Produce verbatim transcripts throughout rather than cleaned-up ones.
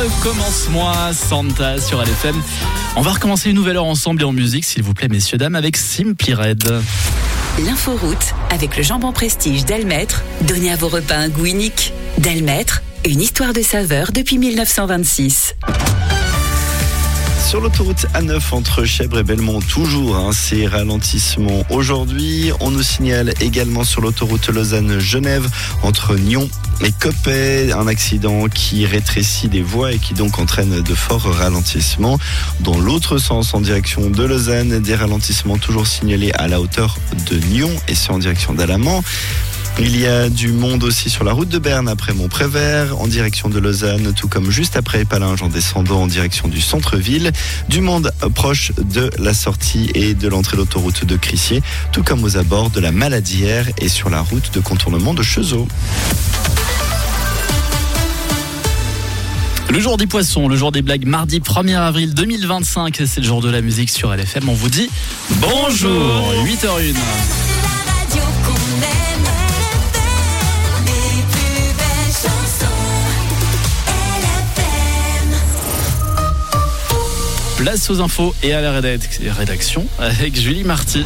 Recommence-moi, Santa sur L F M. On va recommencer une nouvelle heure ensemble et en musique, s'il vous plaît, messieurs, dames, avec Simply Red. L'inforoute avec le jambon prestige Delmaître. Donnez à vos repas un goût unique. Delmaître, une histoire de saveur depuis dix-neuf cent vingt-six. Sur l'autoroute A neuf entre Chèvres et Belmont, toujours hein, ces ralentissements aujourd'hui. On nous signale également sur l'autoroute Lausanne-Genève entre Nyon et Coppet, un accident qui rétrécit les voies et qui donc entraîne de forts ralentissements. Dans l'autre sens, en direction de Lausanne, des ralentissements toujours signalés à la hauteur de Nyon et c'est en direction d'Alamand. Il y a du monde aussi sur la route de Berne après Montprévert, en direction de Lausanne, tout comme juste après Palinges en descendant en direction du centre-ville. Du monde proche de la sortie et de l'entrée d'autoroute de Crissier, tout comme aux abords de la Maladière et sur la route de contournement de Chezeaux. Le jour des poissons, le jour des blagues, mardi premier avril deux mille vingt-cinq, c'est le jour de la musique sur L F M. On vous dit bonjour, huit heures une. Place aux infos et à la rédaction avec Julie Marty.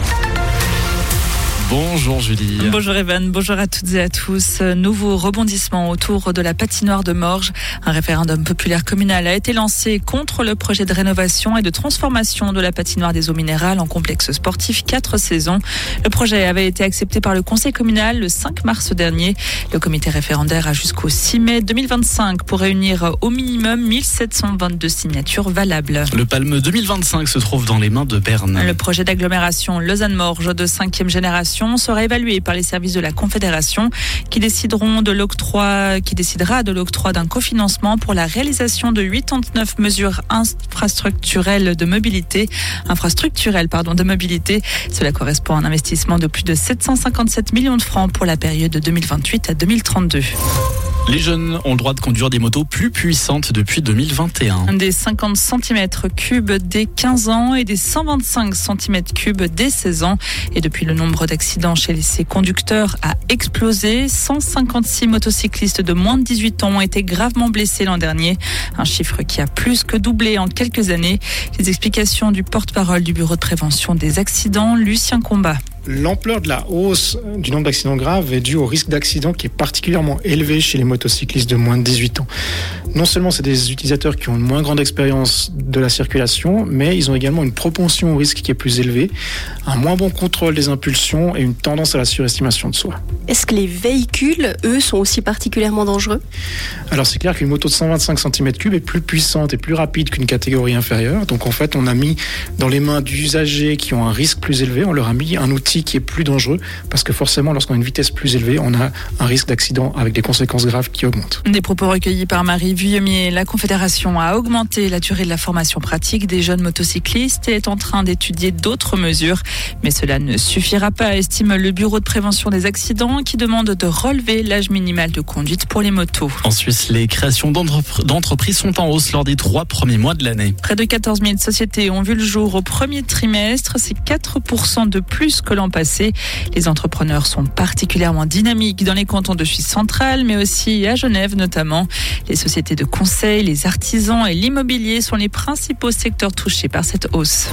Bonjour Julie. Bonjour Evan, bonjour à toutes et à tous. Nouveau rebondissement autour de la patinoire de Morges. Un référendum populaire communal a été lancé contre le projet de rénovation et de transformation de la patinoire des eaux minérales en complexe sportif quatre saisons. Le projet avait été accepté par le conseil communal le cinq mars dernier. Le comité référendaire a jusqu'au six mai deux mille vingt-cinq pour réunir au minimum mille sept cent vingt-deux signatures valables. Le Palme deux mille vingt-cinq se trouve dans les mains de Berne. Le projet d'agglomération Lausanne-Morges de cinquième génération sera évalué par les services de la Confédération qui décideront de l'octroi, qui décidera de l'octroi d'un cofinancement pour la réalisation de quatre-vingt-dix-neuf mesures infrastructurelles de mobilité, infrastructurelles, pardon, de mobilité. Cela correspond à un investissement de plus de sept cent cinquante-sept millions de francs pour la période de deux mille vingt-huit à deux mille trente-deux. Les jeunes ont le droit de conduire des motos plus puissantes depuis deux mille vingt et un. Des cinquante centimètres cubes dès quinze ans et des cent vingt-cinq centimètres cubes dès seize ans. Et depuis, le nombre d'accidents chez ces conducteurs a explosé. cent cinquante-six motocyclistes de moins de dix-huit ans ont été gravement blessés l'an dernier. Un chiffre qui a plus que doublé en quelques années. Les explications du porte-parole du Bureau de prévention des accidents, Lucien Combat. L'ampleur de la hausse du nombre d'accidents graves est due au risque d'accident qui est particulièrement élevé chez les motocyclistes de moins de dix-huit ans. Non seulement c'est des utilisateurs qui ont une moins grande expérience de la circulation, mais ils ont également une propension au risque qui est plus élevée, un moins bon contrôle des impulsions et une tendance à la surestimation de soi. Est-ce que les véhicules, eux, sont aussi particulièrement dangereux ? Alors c'est clair qu'une moto de cent vingt-cinq centimètres cubes est plus puissante et plus rapide qu'une catégorie inférieure. Donc en fait, on a mis dans les mains d'usagers qui ont un risque plus élevé, on leur a mis un outil qui est plus dangereux parce que forcément lorsqu'on a une vitesse plus élevée on a un risque d'accident avec des conséquences graves qui augmentent. Des propos recueillis par Marie Vuillemier. La Confédération a augmenté la durée de la formation pratique des jeunes motocyclistes et est en train d'étudier d'autres mesures, mais cela ne suffira pas, estime le Bureau de prévention des accidents qui demande de relever l'âge minimal de conduite pour les motos. En Suisse, les créations d'entreprises sont en hausse lors des trois premiers mois de l'année. Près de quatorze mille sociétés ont vu le jour au premier trimestre, c'est quatre pour cent de plus que l'an passé. Les entrepreneurs sont particulièrement dynamiques dans les cantons de Suisse centrale, mais aussi à Genève notamment. Les sociétés de conseil, les artisans et l'immobilier sont les principaux secteurs touchés par cette hausse.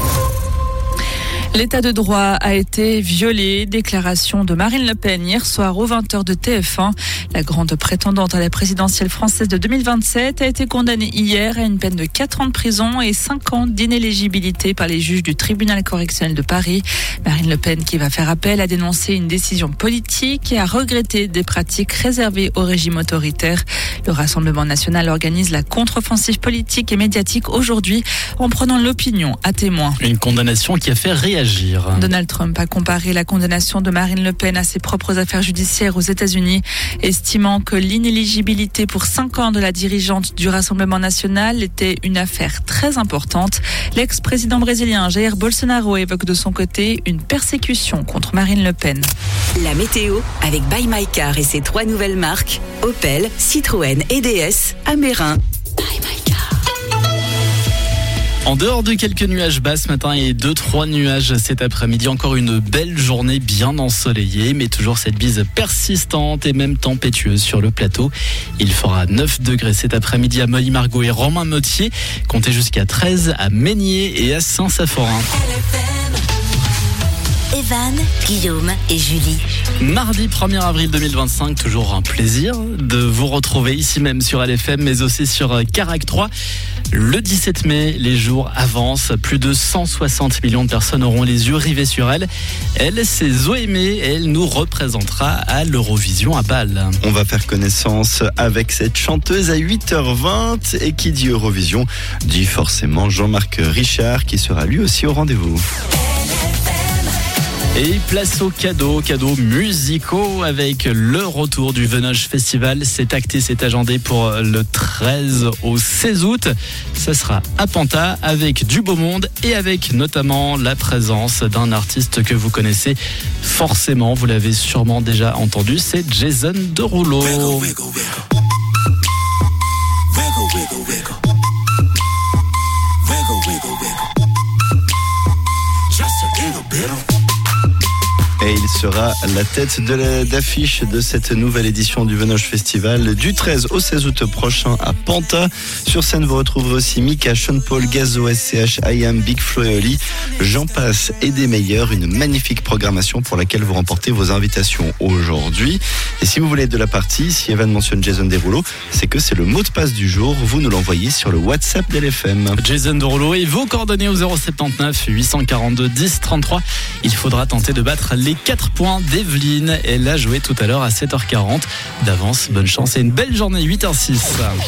L'état de droit a été violé. Déclaration de Marine Le Pen hier soir aux vingt heures de T F un. La grande prétendante à la présidentielle française de deux mille vingt-sept a été condamnée hier à une peine de quatre ans de prison et cinq ans d'inéligibilité par les juges du tribunal correctionnel de Paris. Marine Le Pen, qui va faire appel, a dénoncé une décision politique et a regretté des pratiques réservées au régime autoritaire. Le Rassemblement national organise la contre-offensive politique et médiatique aujourd'hui en prenant l'opinion à témoin. Une condamnation qui a fait réagir. Donald Trump a comparé la condamnation de Marine Le Pen à ses propres affaires judiciaires aux États-Unis, estimant que l'inéligibilité pour cinq ans de la dirigeante du Rassemblement national était une affaire très importante. L'ex-président brésilien Jair Bolsonaro évoque de son côté une persécution contre Marine Le Pen. La météo avec Buy My Car et ses trois nouvelles marques Opel, Citroën et D S à Meyrin. Buy My Car. En dehors de quelques nuages bas ce matin et deux trois nuages cet après-midi, encore une belle journée bien ensoleillée, mais toujours cette bise persistante et même tempétueuse sur le plateau. Il fera neuf degrés cet après-midi à Meuilly-Margot et Romain-Motier, comptez jusqu'à treize à Meignier et à Saint-Saphorin. Evan, Guillaume et Julie. Mardi premier avril deux mille vingt-cinq, toujours un plaisir de vous retrouver ici même sur L F M, mais aussi sur Carac trois. Le dix-sept mai, les jours avancent. Plus de cent soixante millions de personnes auront les yeux rivés sur elle. Elle, c'est Zoé May, elle nous représentera à l'Eurovision à Bâle. On va faire connaissance avec cette chanteuse à huit heures vingt. Et qui dit Eurovision dit forcément Jean-Marc Richard, qui sera lui aussi au rendez-vous. Et place aux cadeaux, cadeaux musicaux avec le retour du Venoge Festival. C'est acté, c'est agendé pour le treize au seize août. Ça sera à Panta avec du beau monde et avec notamment la présence d'un artiste que vous connaissez forcément. Vous l'avez sûrement déjà entendu, c'est Jason Derulo. Wiggle, wiggle, wiggle. Wiggle, wiggle, wiggle. Wiggle, wiggle, wiggle. Just a little bit of... Et il sera la tête de la, d'affiche de cette nouvelle édition du Venoge Festival du treize au seize août prochain à Panta. Sur scène, vous retrouverez aussi Mika, Sean Paul, Gazo, S C H, I Am, Big Flo et Oli. J'en passe et des meilleurs. Une magnifique programmation pour laquelle vous remportez vos invitations aujourd'hui. Et si vous voulez être de la partie, si Evan mentionne Jason Derulo, c'est que c'est le mot de passe du jour. Vous nous l'envoyez sur le WhatsApp d'L F M. Jason Derulo et vos coordonnées au zéro soixante-dix-neuf huit cent quarante-deux dix trente-trois. Il faudra tenter de battre les quatre points d'Evelyne. Elle a joué tout à l'heure à sept heures quarante. D'avance, bonne chance et une belle journée. huit heures six.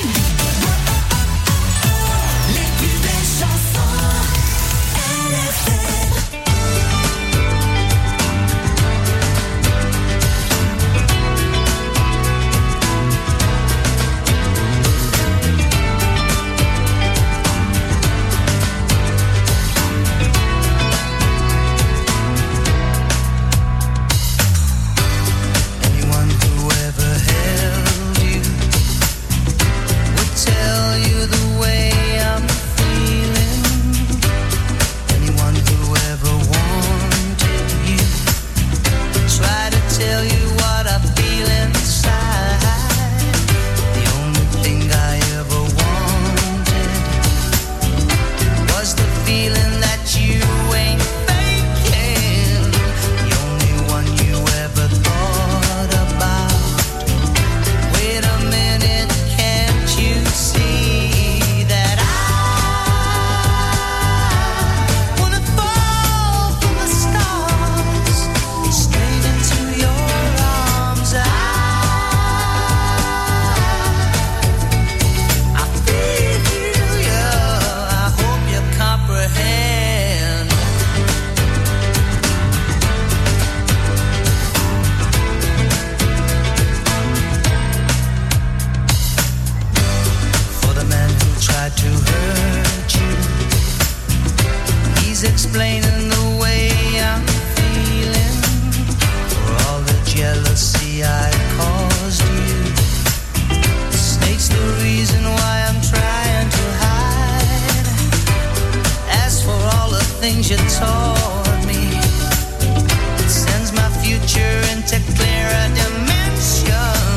Explaining the way I'm feeling for all the jealousy I caused you. The snake's the reason why I'm trying to hide. As for all the things you taught me, it sends my future into clearer dimensions.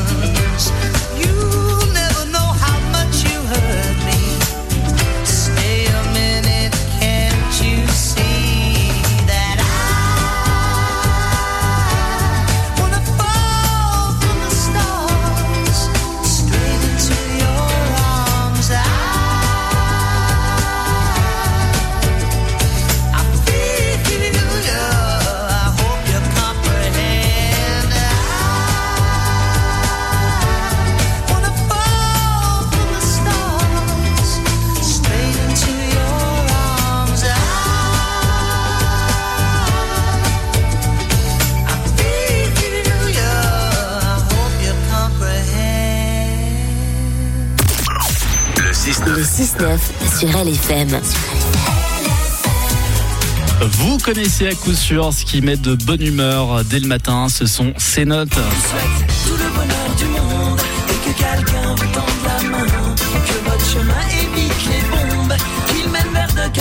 You'll never know how much you hurt me. Stay a minute, can't you see? Le six neuf sur L F M. Vous connaissez à coup sûr ce qui met de bonne humeur dès le matin, ce sont ces notes. Tout le bonheur du monde et que quelqu'un vous tende la main, que votre chemin évite les bombes, qu'il mène vers de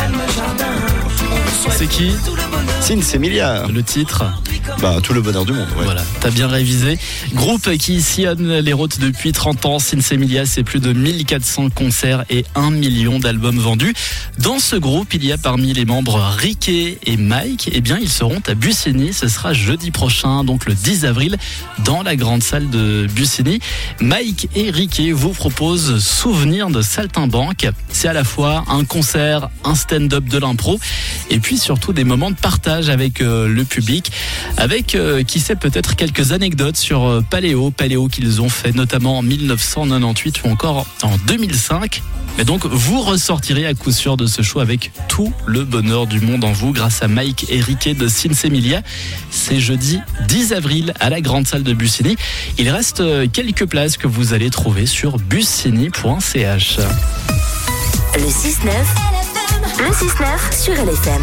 C'est qui? Sinsemilia. Le titre? Bah, tout le bonheur du monde. Ouais. Voilà, t'as bien révisé. Groupe qui sillonne les routes depuis trente ans. Sinsemilia, c'est plus de mille quatre cents concerts et un million d'albums vendus. Dans ce groupe, il y a parmi les membres Riquet et Mike. Eh bien, ils seront à Bussigny. Ce sera jeudi prochain, donc le dix avril, dans la grande salle de Bussigny. Mike et Riquet vous proposent Souvenir de Saltimbanque. C'est à la fois un concert, un stand-up de l'impro, et puis surtout des moments de partage avec euh, le public. Avec, euh, qui sait, peut-être quelques anecdotes sur euh, Paléo. Paléo qu'ils ont fait notamment en mille neuf cent quatre-vingt-dix-huit ou encore en deux mille cinq. Et donc, vous ressortirez à coup sûr de ce show avec tout le bonheur du monde en vous grâce à Mike et Riquet de Sinsemilia. C'est jeudi dix avril à la grande salle de Bussigny. Il reste quelques places que vous allez trouver sur bussigny point c h. Le six neuf, le six neuf sur L F M.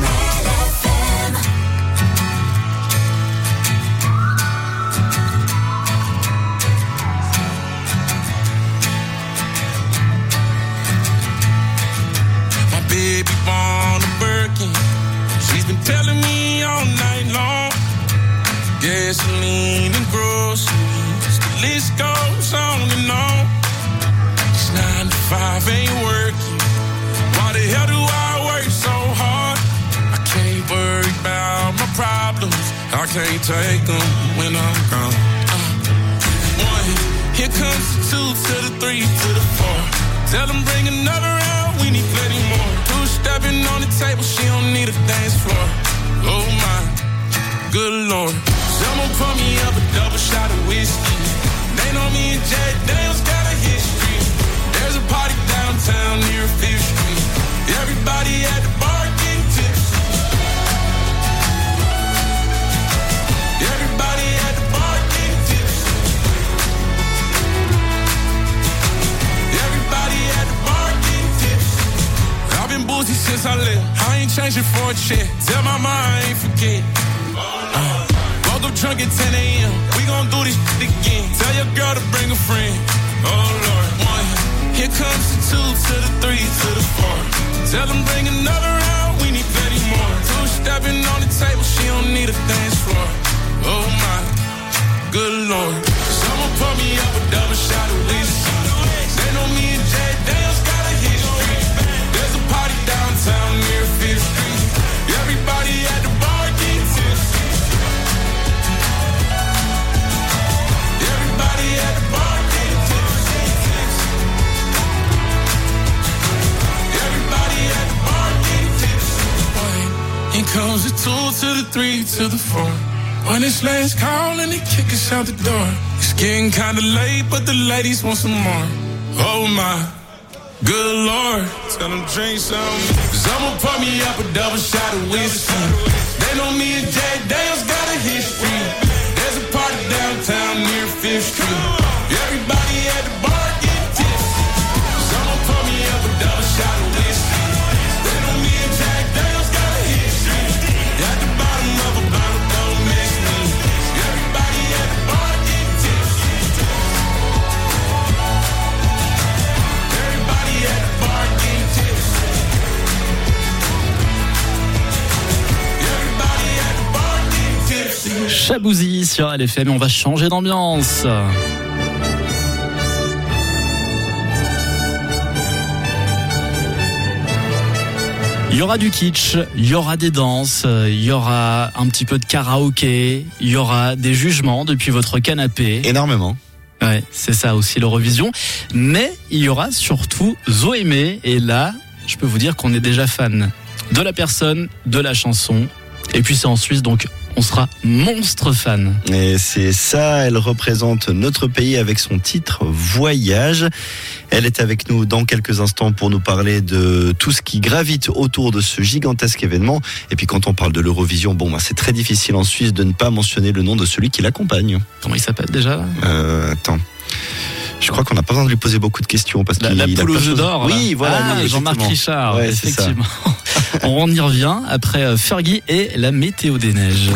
Baby born a Birkin. She's been telling me all night long. Gasoline and groceries, the list goes on and on. It's nine to five, ain't working. Why the hell do I work so hard? I can't worry about my problems. I can't take them when I'm gone. Uh, one, here comes the two to the three to the four. Tell them bring another round, we need plenty more. Two-stepping on the table, she don't need a dance floor. Oh my, good lord. Someone pour me up a double shot of whiskey. They know me and Jay Daniels got a history. There's a party downtown near Fifth Street. Everybody at the bar getting tipsy. Everybody at the bar getting tipsy. Everybody at the bar getting tipsy. I've been boozy since I left. I ain't changing for a check. Tell my mom I ain't forget. Uh, woke up drunk at ten a.m. We gon' do this shit again. Tell your girl to bring a friend. Oh Lord. One. Here comes the two to the three to the four. Tell them bring another round. We need plenty more. Two stepping on the table. She don't need a dance floor. Oh my, good lord. Someone pour me up a double shot of whiskey. They know me and Jay Daniels got a history. There's a party downtown near Fifth Street. Everybody at the bar getting tipsy. Everybody at the bar getting tipsy. Everybody at the bar getting tipsy. Here comes the two to the three to the four. When it's last call and they kick us out the door. It's getting kinda late, but the ladies want some more. Oh my, good lord. Tell them drink some. Someone pour me up a double shot of whiskey. They know me and Jay Daniels got a history. There's a party downtown near Fifth Street. Everybody at the bar getting tipsy. Someone pour me up a double shot of whiskey. They know me and Jay Daniels got a history. At the bottom of a bottle, don't miss me. Everybody at the bar getting tipsy. Everybody at the bar getting tipsy. Everybody at the bar getting tipsy. Chabouzy sur L F M, on va changer d'ambiance. Il y aura du kitsch, il y aura des danses, il y aura un petit peu de karaoké, il y aura des jugements depuis votre canapé. Énormément. Ouais, c'est ça aussi l'Eurovision. Mais il y aura surtout Zoémé. Et là, je peux vous dire qu'on est déjà fan de la personne, de la chanson. Et puis c'est en Suisse, donc on sera monstre fan. Et c'est ça, elle représente notre pays avec son titre Voyage. Elle est avec nous dans quelques instants pour nous parler de tout ce qui gravite autour de ce gigantesque événement. Et puis quand on parle de l'Eurovision, bon, bah, c'est très difficile en Suisse de ne pas mentionner le nom de celui qui l'accompagne. Comment il s'appelle déjà là euh, Attends. Je crois qu'on n'a pas besoin de lui poser beaucoup de questions parce la, qu'il la il poule a aux œufs d'or. Oui, voilà. Ah, oui, Jean-Marc Richard, ouais, effectivement. On y revient après Fergie et la météo des neiges.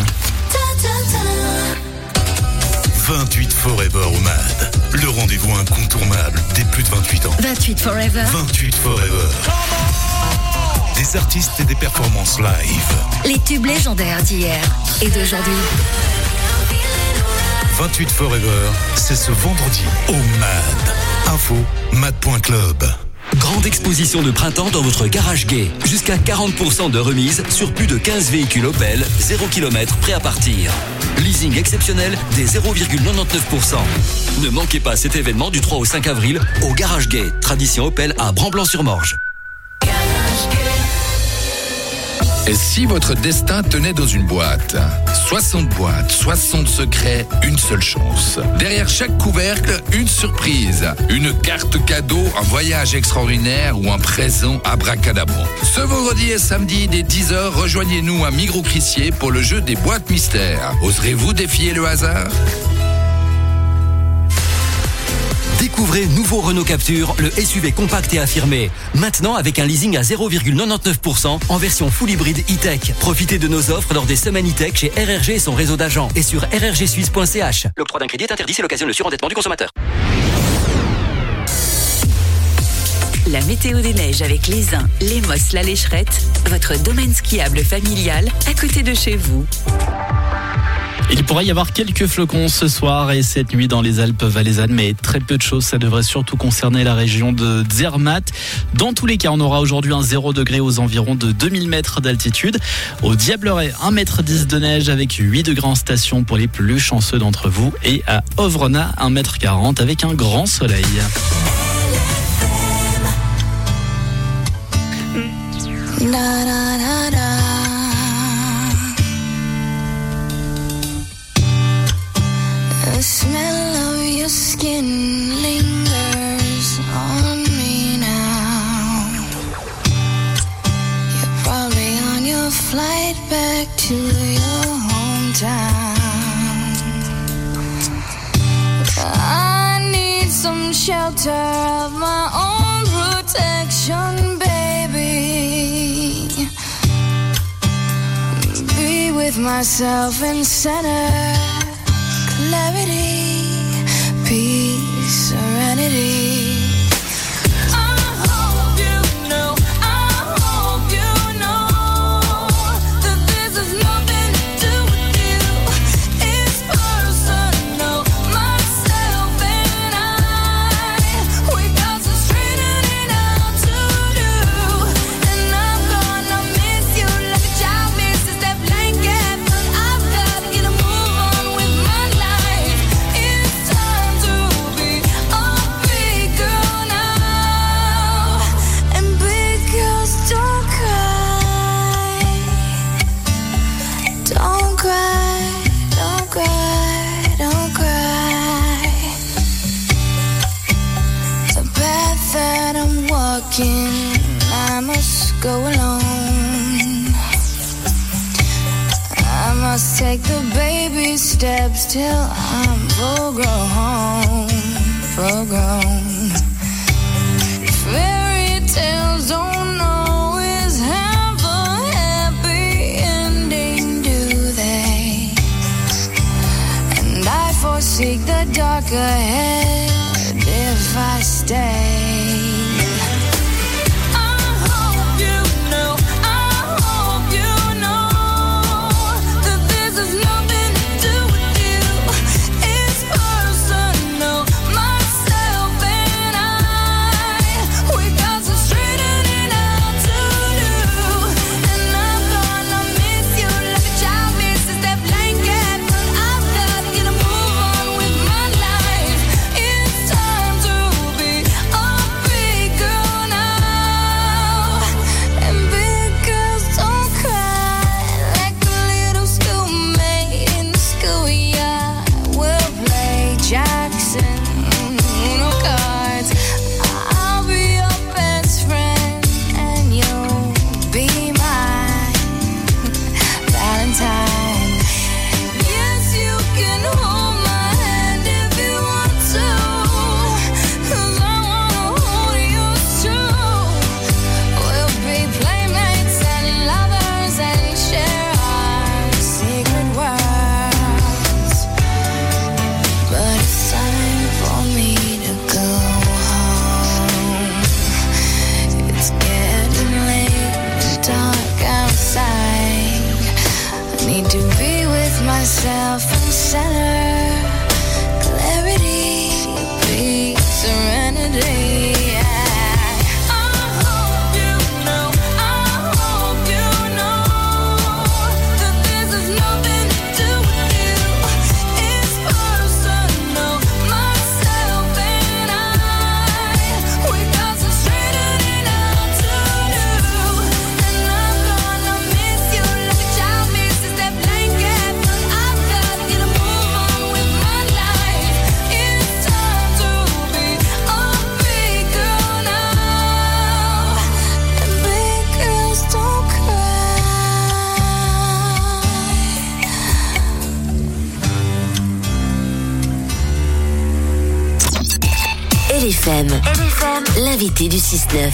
vingt-huit Forever au M A D. Le rendez-vous incontournable des plus de vingt-huit ans. vingt-huit Forever. vingt-huit Forever. des artistes et des performances live. Les tubes légendaires d'hier et d'aujourd'hui. vingt-huit Forever, c'est ce vendredi au MAD. Info, mad point club. Grande exposition de printemps dans votre garage gay. Jusqu'à quarante pour cent de remise sur plus de quinze véhicules Opel, zéro kilomètre prêts à partir. Leasing exceptionnel des zéro virgule quatre-vingt-dix-neuf pour cent. Ne manquez pas cet événement du trois au cinq avril au garage gay. Tradition Opel à Bran-Blanc-sur-Morge. Et si votre destin tenait dans une boîte? soixante boîtes, soixante secrets, une seule chance. Derrière chaque couvercle, une surprise. Une carte cadeau, un voyage extraordinaire ou un présent abracadabra. Ce vendredi et samedi, dès dix heures, rejoignez-nous à Migros-Crissier pour le jeu des boîtes mystères. Oserez-vous défier le hasard? Découvrez nouveau Renault Capture, le S U V compact et affirmé. Maintenant avec un leasing à zéro virgule quatre-vingt-dix-neuf pour cent en version full hybride e-tech. Profitez de nos offres lors des semaines e-tech chez R R G et son réseau d'agents et sur r r g suisse point c h. L'octroi d'un crédit est interdit, c'est l'occasion de surendettement du consommateur. La météo des neiges avec les Uns, les Mosses, la Lécherette, votre domaine skiable familial à côté de chez vous. Il pourrait y avoir quelques flocons ce soir et cette nuit dans les Alpes valaisannes, mais très peu de choses. Ça devrait surtout concerner la région de Zermatt. Dans tous les cas, on aura aujourd'hui un zéro degré aux environs de deux mille mètres d'altitude. Au Diableret, un mètre dix de neige avec huit degrés en station pour les plus chanceux d'entre vous. Et à Ovrona, un mètre quarante avec un grand soleil. Da, da, da, da. The smell of your skin lingers on me now. You're probably on your flight back to your hometown. I need some shelter of my own protection, baby. Be with myself and center. Clarity, peace, serenity. I must go alone. I must take the baby steps till I'm full grown, full grown. Fairy tales don't always have a happy ending, do they? And I forsake the dark ahead if I stay. Be myself from center, clarity, peace, serenity. L F M, l'invité du six neuf.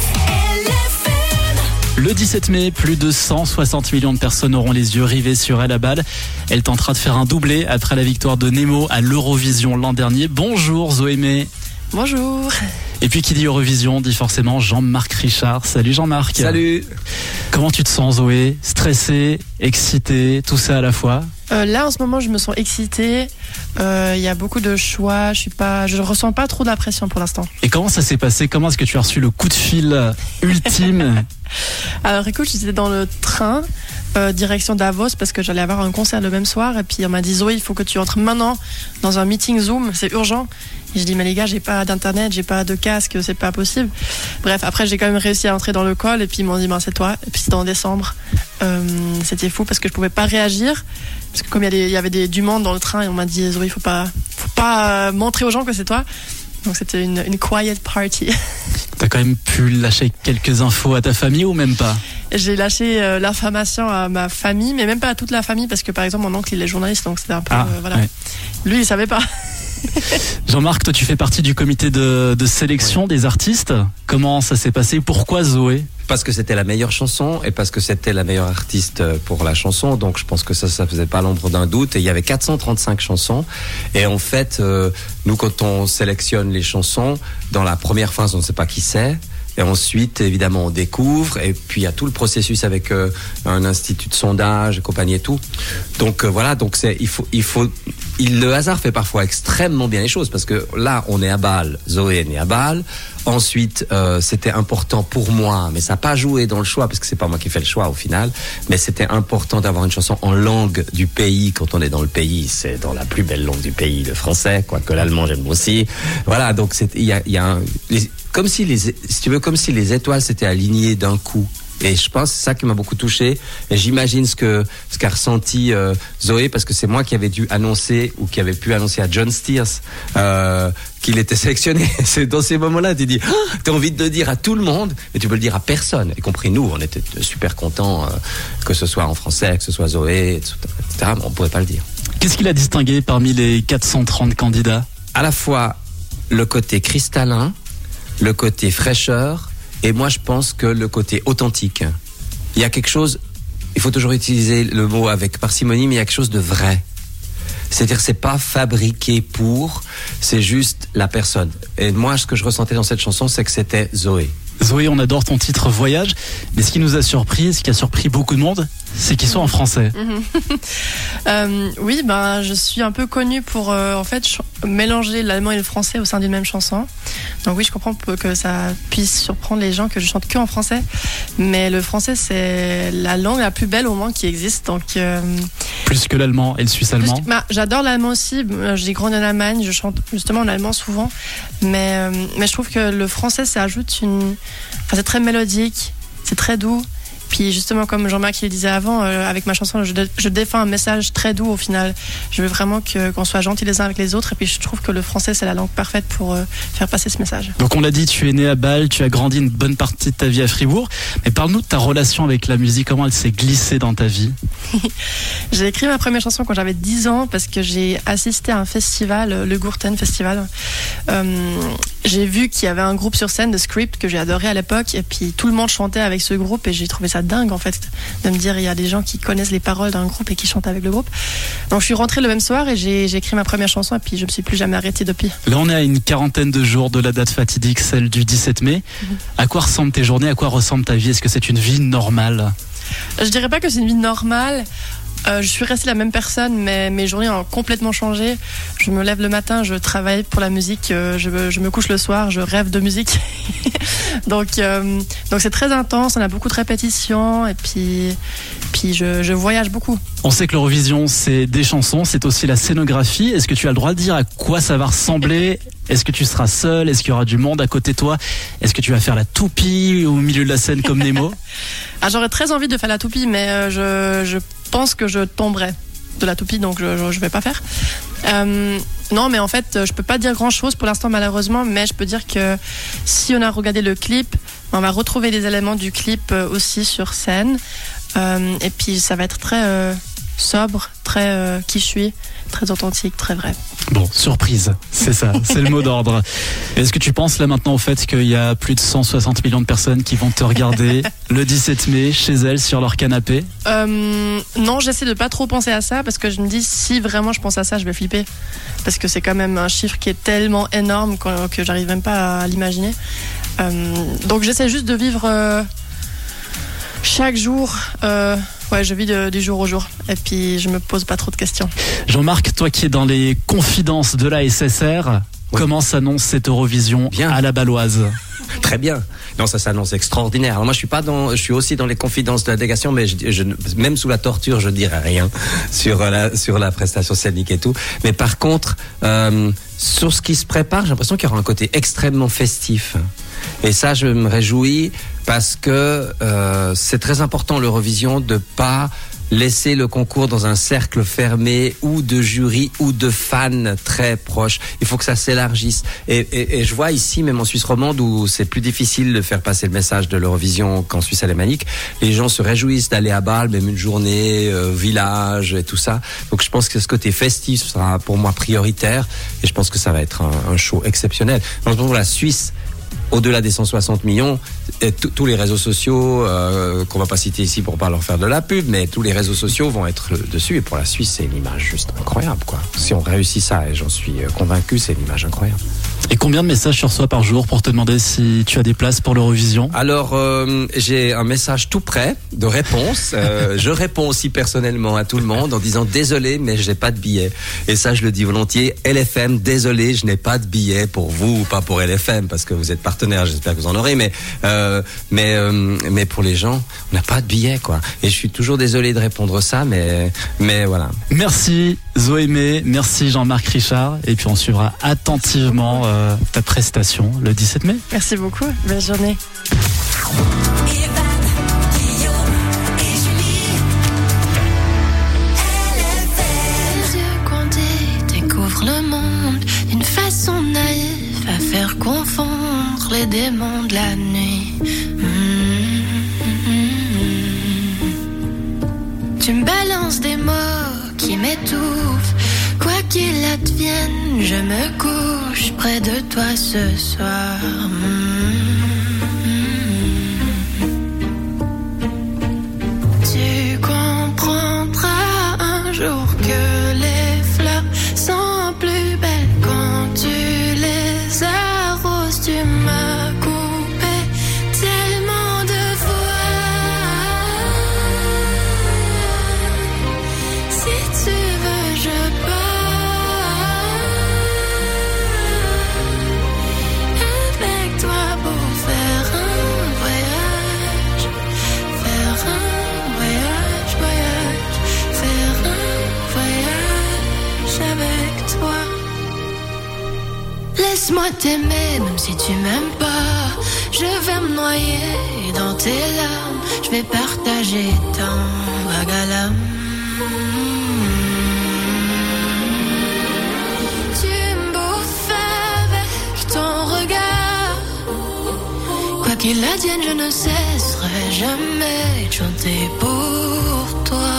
Le dix-sept mai, plus de cent soixante millions de personnes auront les yeux rivés sur elle à Bâle. Elle tentera de faire un doublé après la victoire de Nemo à l'Eurovision l'an dernier. Bonjour Zoé May. Bonjour. Et puis qui dit Eurovision dit forcément Jean-Marc Richard. Salut Jean-Marc. Salut. Comment tu te sens Zoé? Stressée, excitée, tout ça à la fois? Euh, là en ce moment je me sens excitée. Il euh, y a beaucoup de choix. Je suis pas, je ressens pas trop de la pression pour l'instant. Et comment ça s'est passé? Comment est-ce que tu as reçu le coup de fil ultime? Alors écoute, j'étais dans le train euh, direction Davos parce que j'allais avoir un concert le même soir et puis on m'a dit Zoé, il faut que tu entres maintenant dans un meeting Zoom, c'est urgent. Et je dis mais les gars, j'ai pas d'internet, j'ai pas de casque, c'est pas possible. Bref, après j'ai quand même réussi à entrer dans le call et puis ils m'ont dit ben c'est toi. Et puis c'était en décembre. Euh, c'était fou parce que je pouvais pas réagir parce que comme il y, a des, il y avait des, du monde dans le train et on m'a dit Zoé, il faut pas, faut pas montrer aux gens que c'est toi. Donc c'était une, une quiet party. T'as quand même pu lâcher quelques infos à ta famille ou même pas? J'ai lâché euh, l'information à ma famille, mais même pas à toute la famille parce que par exemple mon oncle il est journaliste donc c'était un peu ah, euh, voilà. Ouais. Lui il savait pas. Jean-Marc, toi tu fais partie du comité de, de sélection ouais. des artistes. Comment ça s'est passé? Pourquoi Zoé? Parce que c'était la meilleure chanson et parce que c'était la meilleure artiste pour la chanson. Donc je pense que ça, ça faisait pas l'ombre d'un doute. Et il y avait quatre cent trente-cinq chansons. Et en fait, euh, nous quand on sélectionne les chansons, dans la première phase on ne sait pas qui c'est. Et ensuite, évidemment, on découvre. Et puis, il y a tout le processus avec euh, un institut de sondage et compagnie et tout. Donc, euh, voilà. Donc, c'est, il faut, il faut, il, le hasard fait parfois extrêmement bien les choses parce que là, on est à Bâle. Zoé est née à Bâle. Ensuite, euh, c'était important pour moi, mais ça n'a pas joué dans le choix parce que c'est pas moi qui fais le choix au final. Mais c'était important d'avoir une chanson en langue du pays. Quand on est dans le pays, c'est dans la plus belle langue du pays, le français. Quoique l'allemand, j'aime aussi. Voilà. Donc, c'est, il y a, il y a un, les, comme si les, si tu veux, comme si les étoiles s'étaient alignées d'un coup. Et je pense que c'est ça qui m'a beaucoup touché. Et j'imagine ce que ce qu'a ressenti euh, Zoé, parce que c'est moi qui avais dû annoncer ou qui avait pu annoncer à John Steers euh, qu'il était sélectionné. C'est dans ces moments-là, tu dis, oh, t'as envie de le dire à tout le monde, mais tu peux le dire à personne, y compris nous. On était super contents euh, que ce soit en français, que ce soit Zoé, et cetera. Mais on pouvait pas le dire. Qu'est-ce qu'il a distingué parmi les quatre cent trente candidats? À la fois le côté cristallin, le côté fraîcheur, et moi je pense que le côté authentique. Il y a quelque chose, il faut toujours utiliser le mot avec parcimonie, mais il y a quelque chose de vrai. C'est-à-dire c'est pas fabriqué pour, c'est juste la personne. Et moi ce que je ressentais dans cette chanson, c'est que c'était Zoé. Zoé, on adore ton titre Voyage, mais ce qui nous a surpris, ce qui a surpris beaucoup de monde, c'est qu'ils sont en français. euh, oui, ben je suis un peu connue pour euh, en fait ch- mélanger l'allemand et le français au sein d'une même chanson. Donc oui, je comprends que ça puisse surprendre les gens que je chante que en français, mais le français c'est la langue la plus belle au monde qui existe. Donc euh, plus que l'allemand et le suisse allemand. Que, bah, j'adore l'allemand aussi. J'ai grandi en Allemagne, je chante justement en allemand souvent, mais euh, mais je trouve que le français ça ajoute une, enfin c'est très mélodique, c'est très doux. Puis justement, comme Jean-Marc le disait avant, euh, avec ma chanson, je, dé- je défends un message très doux au final. Je veux vraiment que, qu'on soit gentils les uns avec les autres. Et puis je trouve que le français, c'est la langue parfaite pour euh, faire passer ce message. Donc on l'a dit, tu es né à Bâle, tu as grandi une bonne partie de ta vie à Fribourg. Mais parle-nous de ta relation avec la musique, comment elle s'est glissée dans ta vie? J'ai écrit ma première chanson quand j'avais dix ans parce que j'ai assisté à un festival, le Gurten Festival. Euh, j'ai vu qu'il y avait un groupe sur scène de Script que j'ai adoré à l'époque. Et puis tout le monde chantait avec ce groupe et j'ai trouvé ça dingue en fait de me dire il y a des gens qui connaissent les paroles d'un groupe et qui chantent avec le groupe. Donc je suis rentrée le même soir et j'ai, j'ai écrit ma première chanson et puis je me suis plus jamais arrêtée depuis. Là on est à une quarantaine de jours de la date fatidique, celle du dix-sept mai. Mmh. À quoi ressemblent tes journées? À quoi ressemble ta vie? Est-ce que c'est une vie normale? Je dirais pas que c'est une vie normale Euh, je suis restée la même personne, mais mes journées ont complètement changé. Je me lève le matin, je travaille pour la musique, euh, je, je me couche le soir, je rêve de musique. donc, euh, donc c'est très intense, on a beaucoup de répétitions et puis, puis je, je voyage beaucoup. On sait que l'Eurovision, c'est des chansons, c'est aussi la scénographie. Est-ce que tu as le droit de dire à quoi ça va ressembler ? Est-ce que tu seras seul ? Est-ce qu'il y aura du monde à côté de toi ? Est-ce que tu vas faire la toupie au milieu de la scène comme Nemo ? Ah, j'aurais très envie de faire la toupie, mais euh, je, je pense que je tomberai de la toupie, donc je, je, je vais pas faire. Euh, non, mais en fait, je peux pas dire grand-chose pour l'instant, malheureusement, mais je peux dire que si on a regardé le clip, on va retrouver des éléments du clip aussi sur scène. Euh, et puis, ça va être très euh, sobre, très euh, qui je suis, très authentique, très vrai. Bon, surprise, c'est ça, c'est le mot d'ordre. Est-ce que tu penses là maintenant au fait qu'il y a plus de cent soixante millions de personnes qui vont te regarder le dix-sept mai chez elles sur leur canapé ? euh, Non, j'essaie de pas trop penser à ça parce que je me dis si vraiment je pense à ça, je vais flipper. Parce que c'est quand même un chiffre qui est tellement énorme que, que j'arrive même pas à l'imaginer. Euh, donc j'essaie juste de vivre euh, chaque jour. Euh, Ouais, je vis de, du jour au jour et puis je me pose pas trop de questions. Jean-Marc, toi qui es dans les confidences de la S S R, oui. Comment s'annonce cette Eurovision bien. À la Baloise ? Très bien. Non, ça s'annonce extraordinaire. Alors moi, je suis pas dans, je suis aussi dans les confidences de la délégation, mais je, je, même sous la torture, je dirais rien sur la, sur la prestation scénique et tout. Mais par contre, euh, sur ce qui se prépare, j'ai l'impression qu'il y aura un côté extrêmement festif. Et ça, je me réjouis parce que euh, c'est très important l'Eurovision de pas laisser le concours dans un cercle fermé ou de jury ou de fans très proches. Il faut que ça s'élargisse. Et, et, et je vois ici, même en Suisse romande, où c'est plus difficile de faire passer le message de l'Eurovision qu'en Suisse alémanique, les gens se réjouissent d'aller à Bâle, même une journée, euh, village et tout ça. Donc je pense que ce côté festif sera pour moi prioritaire et je pense que ça va être un, un show exceptionnel. Donc pour la Suisse, au-delà des cent soixante millions, et t- tous les réseaux sociaux, euh, qu'on va pas citer ici pour pas leur faire de la pub, mais tous les réseaux sociaux vont être dessus. Et pour la Suisse, c'est une image juste incroyable, quoi. Si on réussit ça, et j'en suis convaincu, c'est une image incroyable. Et combien de messages tu reçois par jour pour te demander si tu as des places pour l'Eurovision ? Alors, euh, j'ai un message tout prêt de réponse. Euh, je réponds aussi personnellement à tout le monde en disant désolé, mais j'ai pas de billet. Et ça, je le dis volontiers. L F M, désolé, je n'ai pas de billet pour vous, pas pour L F M, parce que vous êtes partenaire. J'espère que vous en aurez, mais euh, mais euh, mais pour les gens, on n'a pas de billet, quoi. Et je suis toujours désolé de répondre ça, mais mais voilà. Merci Zoé May, merci Jean-Marc Richard, et puis on suivra attentivement euh, ta prestation le dix-sept mai. Merci beaucoup, belle journée. Découvre le monde d'une façon naïve à faire confondre les démons de la nuit. Mmh. Tu me balances des mots qui m'étouffent. Quoi qu'il advienne, je me couche près de toi ce soir. Mmh. Tu comprendras un jour que les fleurs sont plus belles quand tu les arroses. Tu m'as coupé tellement de fois. Si tu veux, je pars avec toi pour faire un voyage, faire un voyage, voyage, faire un voyage avec toi. Laisse-moi t'aimer même si tu m'aimes pas. Je vais me noyer dans tes larmes. Je vais partager ton vague à l'âme. Tu me bouffes avec ton regard. Quoi qu'il advienne, je ne cesserai jamais de chanter pour toi.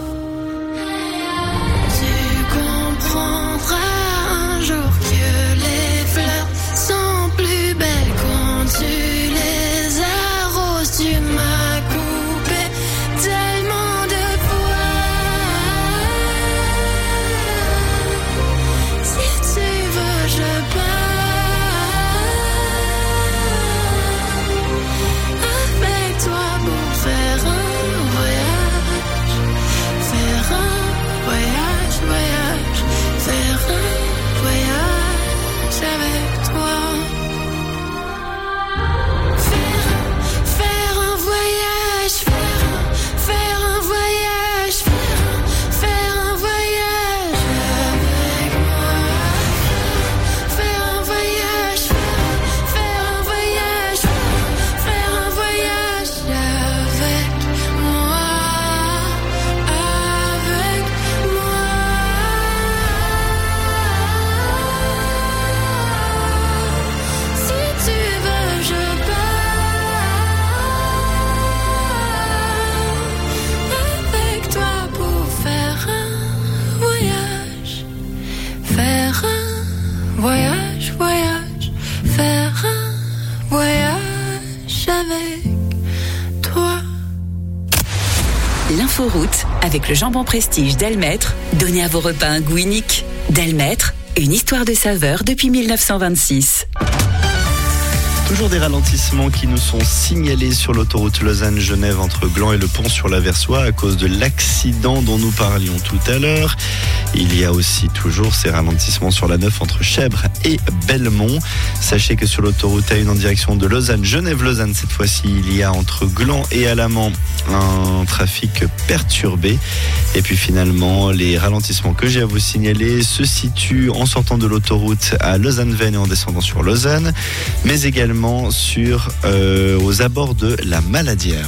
Tu comprendras un jour que les fleurs sont plus belles quand tu les arroses. Tu m'as coupé tellement de fois. Si tu veux, je pars avec toi pour faire un voyage, avec toi. L'inforoute avec le jambon prestige Delmaitre. Donnez à vos repas un goût unique. Delmaitre, une histoire de saveur depuis mille neuf cent vingt-six. Toujours des ralentissements qui nous sont signalés sur l'autoroute Lausanne-Genève entre Gland et le pont sur la Versoix à cause de l'accident dont nous parlions tout à l'heure. Il y a aussi toujours ces ralentissements sur la neuf entre Chèvres et Belmont. Sachez que sur l'autoroute A un en direction de Lausanne, Genève-Lausanne cette fois-ci, il y a entre Gland et Alamand un trafic perturbé. Et puis finalement, les ralentissements que j'ai à vous signaler se situent en sortant de l'autoroute à Lausanne-Vennes et en descendant sur Lausanne, mais également sur euh, aux abords de la Maladière.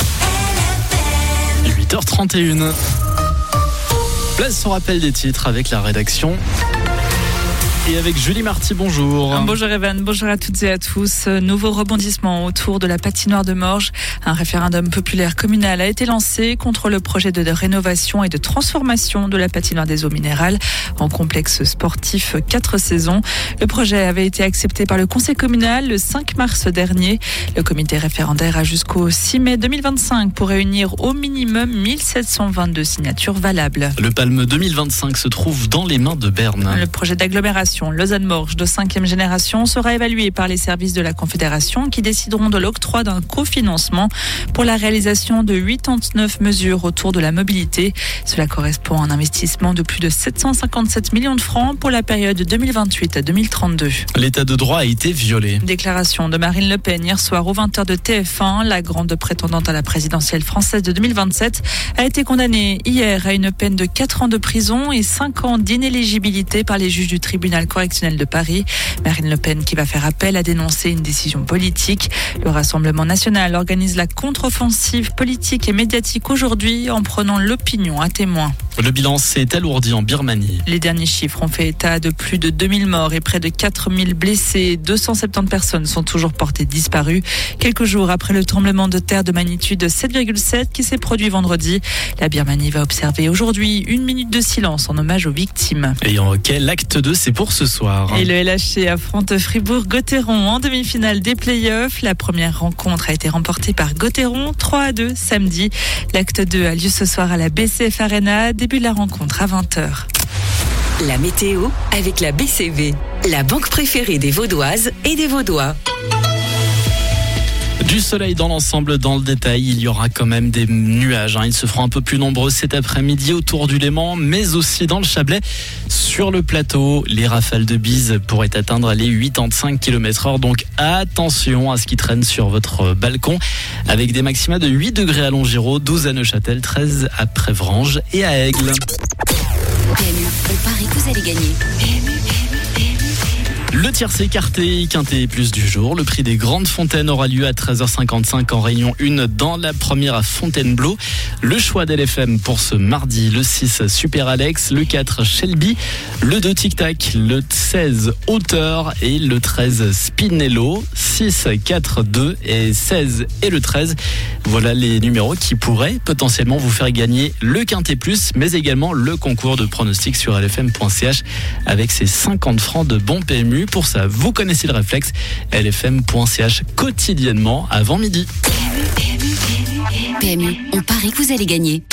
huit heures trente et une. Place au rappel des titres avec la rédaction. Et avec Julie Marty, bonjour. Bonjour Evan, bonjour à toutes et à tous. Nouveau rebondissement autour de la patinoire de Morges. Un référendum populaire communal a été lancé contre le projet de rénovation et de transformation de la patinoire des eaux minérales en complexe sportif quatre saisons. Le projet avait été accepté par le conseil communal le cinq mars dernier. Le comité référendaire a jusqu'au six mai deux mille vingt-cinq pour réunir au minimum mille sept cent vingt-deux signatures valables. Le Palme deux mille vingt-cinq se trouve dans les mains de Berne. Le projet d'agglomération Lausanne-Morges de cinquième génération sera évalué par les services de la Confédération qui décideront de l'octroi d'un cofinancement pour la réalisation de quatre-vingt-dix-neuf mesures autour de la mobilité. Cela correspond à un investissement de plus de sept cent cinquante-sept millions de francs pour la période deux mille vingt-huit à deux mille trente-deux. L'état de droit a été violé. Déclaration de Marine Le Pen hier soir aux vingt heures de T F un. La grande prétendante à la présidentielle française de deux mille vingt-sept a été condamnée hier à une peine de quatre ans de prison et cinq ans d'inéligibilité par les juges du tribunal correctionnel de Paris. Marine Le Pen, qui va faire appel, a dénoncé une décision politique. Le Rassemblement national organise la contre-offensive politique et médiatique aujourd'hui en prenant l'opinion à témoin. Le bilan s'est alourdi en Birmanie. Les derniers chiffres ont fait état de plus de deux mille morts et près de quatre mille blessés. deux cent soixante-dix personnes sont toujours portées disparues. Quelques jours après le tremblement de terre de magnitude sept virgule sept qui s'est produit vendredi, la Birmanie va observer aujourd'hui une minute de silence en hommage aux victimes. Et en hockey, l'acte deux, c'est pour ce soir. Et le L H C affronte Fribourg-Gotteron en demi-finale des playoffs. La première rencontre a été remportée par Gotteron, trois à deux samedi. L'acte deux a lieu ce soir à la B C F Arena. Début de la rencontre à vingt heures. La météo avec la B C V, la banque préférée des Vaudoises et des Vaudois. Du soleil dans l'ensemble, dans le détail, il y aura quand même des nuages. Hein. Ils se feront un peu plus nombreux cet après-midi autour du Léman, mais aussi dans le Chablais. Sur le plateau, les rafales de bise pourraient atteindre les quatre-vingt-cinq kilomètres heure. Donc attention à ce qui traîne sur votre balcon. Avec des maxima de huit degrés à Longiro, douze à Neuchâtel, treize à Prévrange et à Aigle. P M U, on parie que vous allez gagner. P M U, P M U, P M U. Le tiercé écarté, quinté plus du jour. Le prix des grandes fontaines aura lieu à treize heures cinquante-cinq en réunion un dans la première à Fontainebleau. Le choix d'L F M pour ce mardi, le six Super Alex, le quatre Shelby, le deux Tic Tac, le seize Hauteur et le treize Spinello. six, quatre, deux et seize et le treize. Voilà les numéros qui pourraient potentiellement vous faire gagner le quinté plus, mais également le concours de pronostics sur L F M point C H avec ses cinquante francs de bon P M U. Pour ça, vous connaissez le réflexe, L F M point C H quotidiennement avant midi. P M U, on parie que vous allez gagner.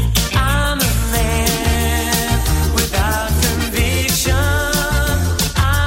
I'm a man without conviction.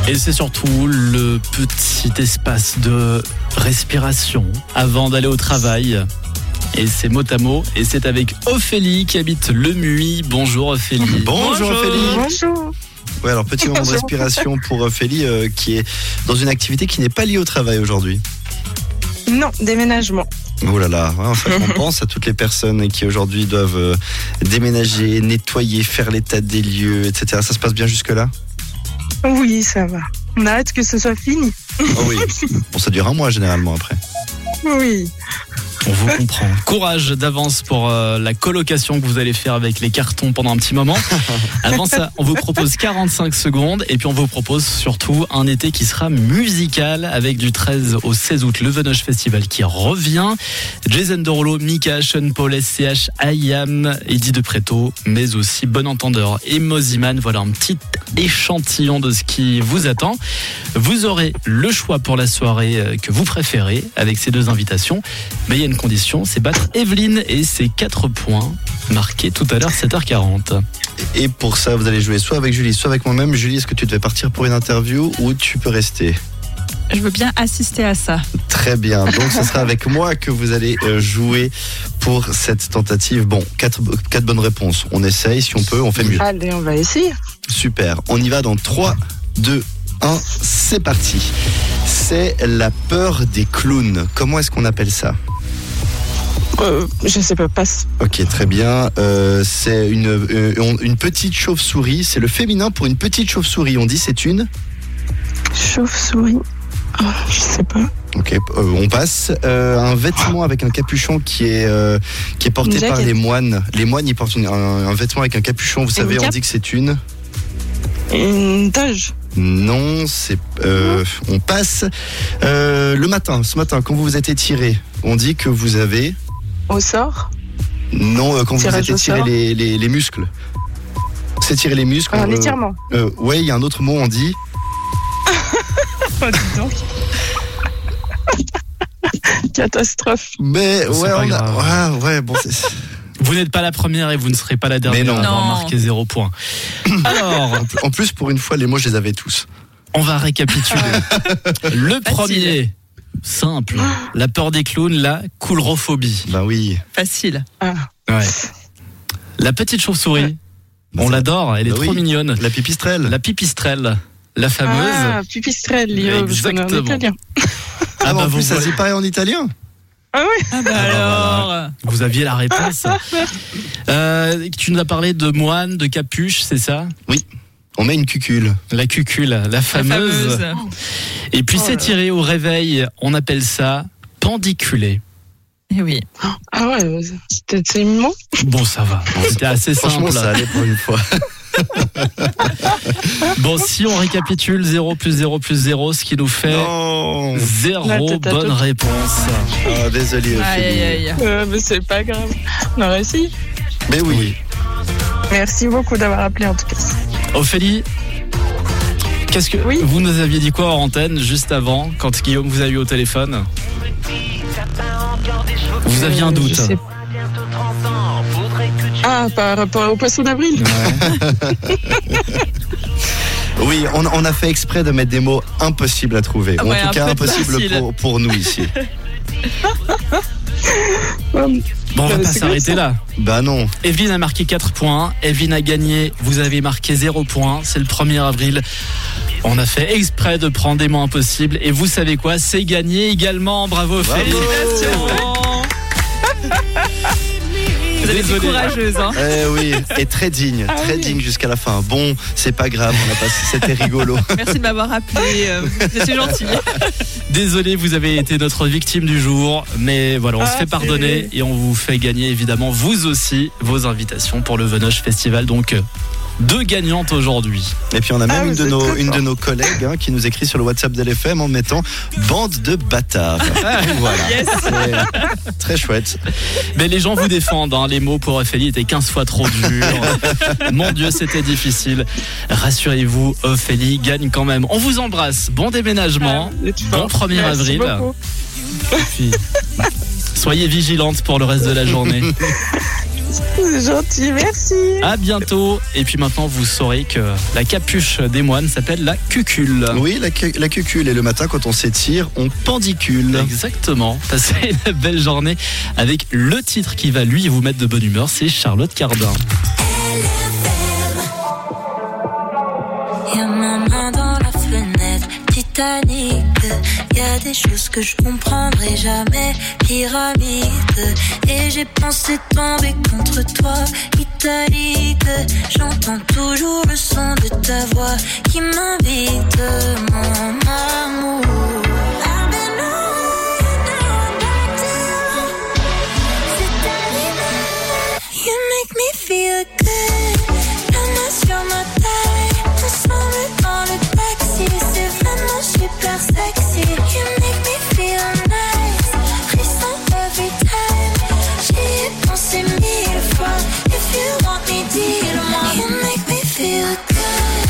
Et c'est surtout le petit espace de respiration avant d'aller au travail. Et c'est mot à mot. Et c'est avec Ophélie qui habite Le Muy. Bonjour Ophélie. Bonjour, Ophélie. Bonjour. Ouais, alors petit moment de respiration pour Ophélie euh, qui est dans une activité qui n'est pas liée au travail aujourd'hui. Non, déménagement. Oh là là, en fait, on pense à toutes les personnes qui aujourd'hui doivent euh, déménager, nettoyer, faire l'état des lieux, et cetera. Ça se passe bien jusque-là ? Oui, ça va. On a hâte que ce soit fini. Oh oui. Bon, ça dure un mois généralement après. Oui. On vous comprend. Courage d'avance pour euh, la colocation que vous allez faire avec les cartons pendant un petit moment. Avant ça, on vous propose quarante-cinq secondes et puis on vous propose surtout un été qui sera musical avec du treize au seize août le Venoge Festival qui revient. Jason Derulo, Mika, Sean Paul, S C H, I A M, Eddie De Pretto, mais aussi Bon Entendeur et Moziman. Voilà un petit échantillon de ce qui vous attend. Vous aurez le choix pour la soirée que vous préférez avec ces deux invitations. Mais il y a une condition, c'est battre Evelyne et ses quatre points marqués tout à l'heure sept heures quarante. Et pour ça, vous allez jouer soit avec Julie, soit avec moi-même. Julie, est-ce que tu devais partir pour une interview ou tu peux rester ? Je veux bien assister à ça. Très bien, donc ce sera avec moi que vous allez jouer pour cette tentative. Bon, quatre, quatre bonnes réponses. On essaye, si on peut, on fait mieux. Allez, on va essayer. Super, on y va dans trois, deux, un, c'est parti. C'est la peur des clowns. Comment est-ce qu'on appelle ça ? Euh, je sais pas, passe. Ok, très bien. Euh, c'est une, euh, une petite chauve-souris. C'est le féminin pour une petite chauve-souris. On dit c'est une chauve-souris. Oh, je sais pas. Ok, euh, on passe. Euh, un vêtement avec un capuchon qui est euh, qui est porté par les moines. Les moines, ils portent une, un, un vêtement avec un capuchon. Vous savez, on dit que c'est une une toge. Non, c'est. Euh, on passe. Euh, le matin, ce matin, quand vous vous êtes étiré, on dit que vous avez. Au sort ? Non, euh, quand Tirage vous êtes étiré les, les, les muscles. S'étirer les muscles. Un euh, étirement. Euh, ouais, il y a un autre mot, on dit. Oh, dis donc. Catastrophe. Mais ouais, on a. Ouais, ouais, bon, c'est. Vous n'êtes pas la première et vous ne serez pas la dernière. Mais non. On va marquer zéro point. Alors, en plus, pour une fois, les mots, je les avais tous. On va récapituler. Le premier, simple. La peur des clowns, la coulrophobie. Bah oui. Facile. Ah. Ouais. La petite chauve-souris. On l'adore, elle est bah trop oui. mignonne. La pipistrelle. La pipistrelle. La fameuse. Ah, pipistrelle, Lio, je connais en italien. Ah, bah, en plus, ça se dit pareil en italien. Ah oui. Ah bah alors. Voilà. Vous aviez la réponse. euh, tu nous as parlé de moine, de capuche, c'est ça ? Oui. On met une cucule. La cucule, la fameuse. La fameuse. Et puis Oh s'étirer au réveil, on appelle ça pendiculer. Eh oui. Ah ouais, c'était c'est mot. Bon, ça va. C'était assez Franchement, simple. ça allait pour une fois. Bon, si on récapitule, zéro plus zéro plus zéro, ce qui nous fait non. zéro bonne réponse. Ah, désolé. Aïe, aïe, aïe. Euh, mais c'est pas grave. On a réussi. Mais oui. Merci beaucoup d'avoir appelé en tout cas. Ophélie, qu'est-ce que oui. vous nous aviez dit quoi en antenne juste avant, quand Guillaume vous a eu au téléphone ? Vous aviez un doute. Euh, Ah, par rapport au poisson d'avril. Ouais. Oui, on, on a fait exprès de mettre des mots impossibles à trouver. Ou Ouais, en tout cas, un peu impossibles pour, pour nous ici. Bon, on va pas s'arrêter là. Bah non. Evelyne a marqué quatre points. Evelyne a gagné. Vous avez marqué zéro points. C'est le premier avril. On a fait exprès de prendre des mots impossibles. Et vous savez quoi ? C'est gagné également. Bravo, félicitations. Vous avez été courageuse, hein. Eh oui, et très digne, Ah très oui. digne jusqu'à la fin. Bon, c'est pas grave, on a passé, c'était rigolo. Merci de m'avoir appelé. euh, C'est gentil. Désolé, vous avez été notre victime du jour, mais voilà, on Ah, se fait pardonner et on vous fait gagner évidemment vous aussi vos invitations pour le Venoge Festival. Donc euh, deux gagnantes aujourd'hui. Et puis on a même Ah, une, vous de êtes nos, très une fort. de nos collègues hein, qui nous écrit sur le WhatsApp d'L F M en mettant bande de bâtards. Voilà, Yes. c'est très chouette. Mais les gens vous défendent, hein. Les mots pour Ophélie étaient quinze fois trop dure. Mon Dieu, c'était difficile. Rassurez-vous, Ophélie gagne quand même. On vous embrasse. Bon déménagement. Ah, vous êtes Bon fort. premier Merci avril. beaucoup. Et puis, soyez vigilantes pour le reste de la journée. C'est gentil, merci. À bientôt. Et puis maintenant, vous saurez que la capuche des moines s'appelle la cucule. Oui, la, cu- la cucule. Et le matin, quand on s'étire, on pendicule. Exactement. Passez une belle journée avec le titre qui va lui vous mettre de bonne humeur. C'est Charlotte Cardin. Y'a ma main dans la fenêtre, Titanic. Y'a des choses que je comprendrai jamais, pyramide. Et j'ai pensé tomber contre toi, italique. J'entends toujours le son de ta voix qui m'invite, mon amour. I've been on and back down. C'est terminé. You make me feel good. La main sur ma taille, ensemble dans le taxi. C'est vraiment super sexy. You make me feel nice. Frisson every time. J'y ai pensé mille fois. If you want me, dis-le-moi. You make me feel good.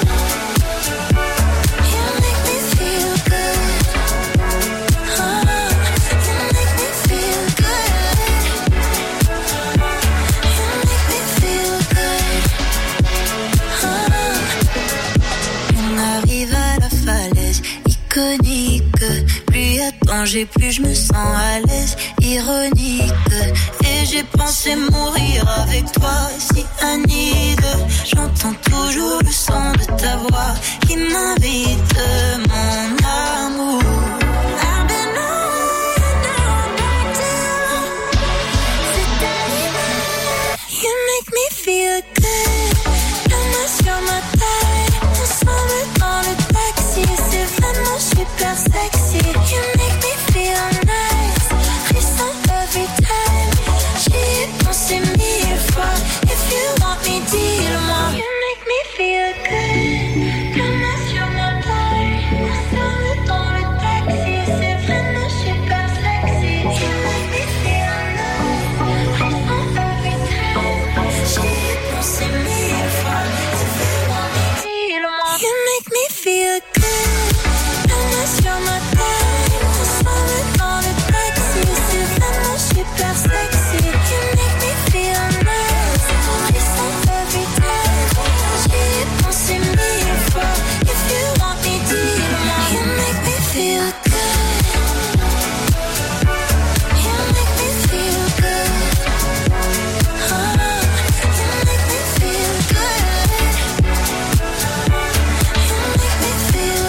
You make me feel good. Oh, you make me feel good. You make me feel good. Oh. On arrive à la falaise iconique. Plus y a danger, plus je me sens à l'aise. Ironique. Et j'ai pensé mourir avec toi, si anide. J'entends toujours le son de ta voix qui m'invite, mon amour. I've been on and back down. C'est terminé. You make me feel good. La main sur ma taille, ensemble dans le taxi. C'est vraiment super sexy. You make me feel nice. Frisson every time. J'y ai pensé mille fois. If you want me, dis-le-moi. You make me feel good. La main sur ma taille, ensemble dans le taxi. C'est vraiment super sexy. You make me feel nice. Frisson every time. J'y ai pensé mille fois. If you want me, dis-le-moi. You make me feel good. La main sur ma taille, ensemble dans le taxi. C'est vraiment super sexy. You make me feel nice. Frisson every time. J'y ai pensé mille fois. If you want me, dis-le-moi. You make me feel good. You make me feel good. Oh, you make me feel good. You make me feel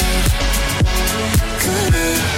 good.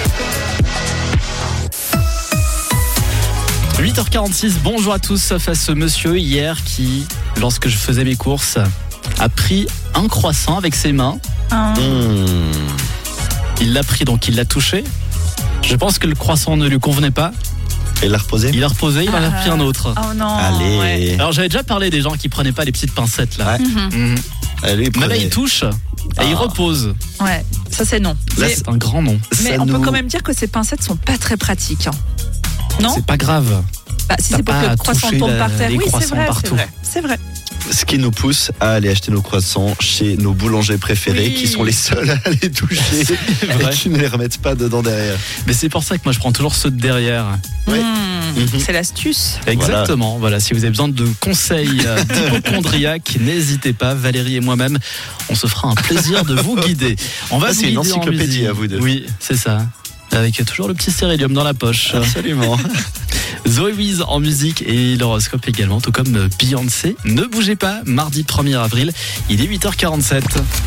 Good. huit heures quarante-six, bonjour à tous, sauf à ce monsieur hier qui, lorsque je faisais mes courses, a pris un croissant avec ses mains. Ah. Mmh. Il l'a pris, donc il l'a touché. Je pense que le croissant ne lui convenait pas. Et il l'a reposé. Il l'a reposé, il en a Ah. pris un autre. Oh non. Allez. ouais. Alors j'avais déjà parlé des gens qui prenaient pas les petites pincettes là. Ouais. Mhm. Mhm. Allez, Mais là prenez. il touche et il Ah. repose. Ouais, ça c'est non. Là Mais, c'est un grand nom. mais Ça on nous- peut quand même dire que ces pincettes sont pas très pratiques. hein. Non C'est pas grave. Bah, si t'as c'est pour pas que à le croissant toucher tombe la- par terre. les Oui, c'est croissants vrai, c'est partout. vrai. C'est vrai. Ce qui nous pousse à aller acheter nos croissants chez nos boulangers préférés, Oui. qui sont les seuls à les toucher C'est et vrai. qui ne les remettent pas dedans derrière. Mais c'est pour ça que moi je prends toujours ceux de derrière. Ouais. Mmh, Mhm. C'est l'astuce. Exactement. Voilà. Si vous avez besoin de conseils euh, d'hypochondriaque, n'hésitez pas. Valérie et moi-même, on se fera un plaisir de vous guider. On va Ah, vous c'est une guider en encyclopédie musique. à vous deux. Oui, c'est ça. Avec toujours le petit cérélium dans la poche. Absolument. Zoé Wiz en musique et l'horoscope également, tout comme Beyoncé. Ne bougez pas, mardi premier avril, il est huit heures quarante-sept.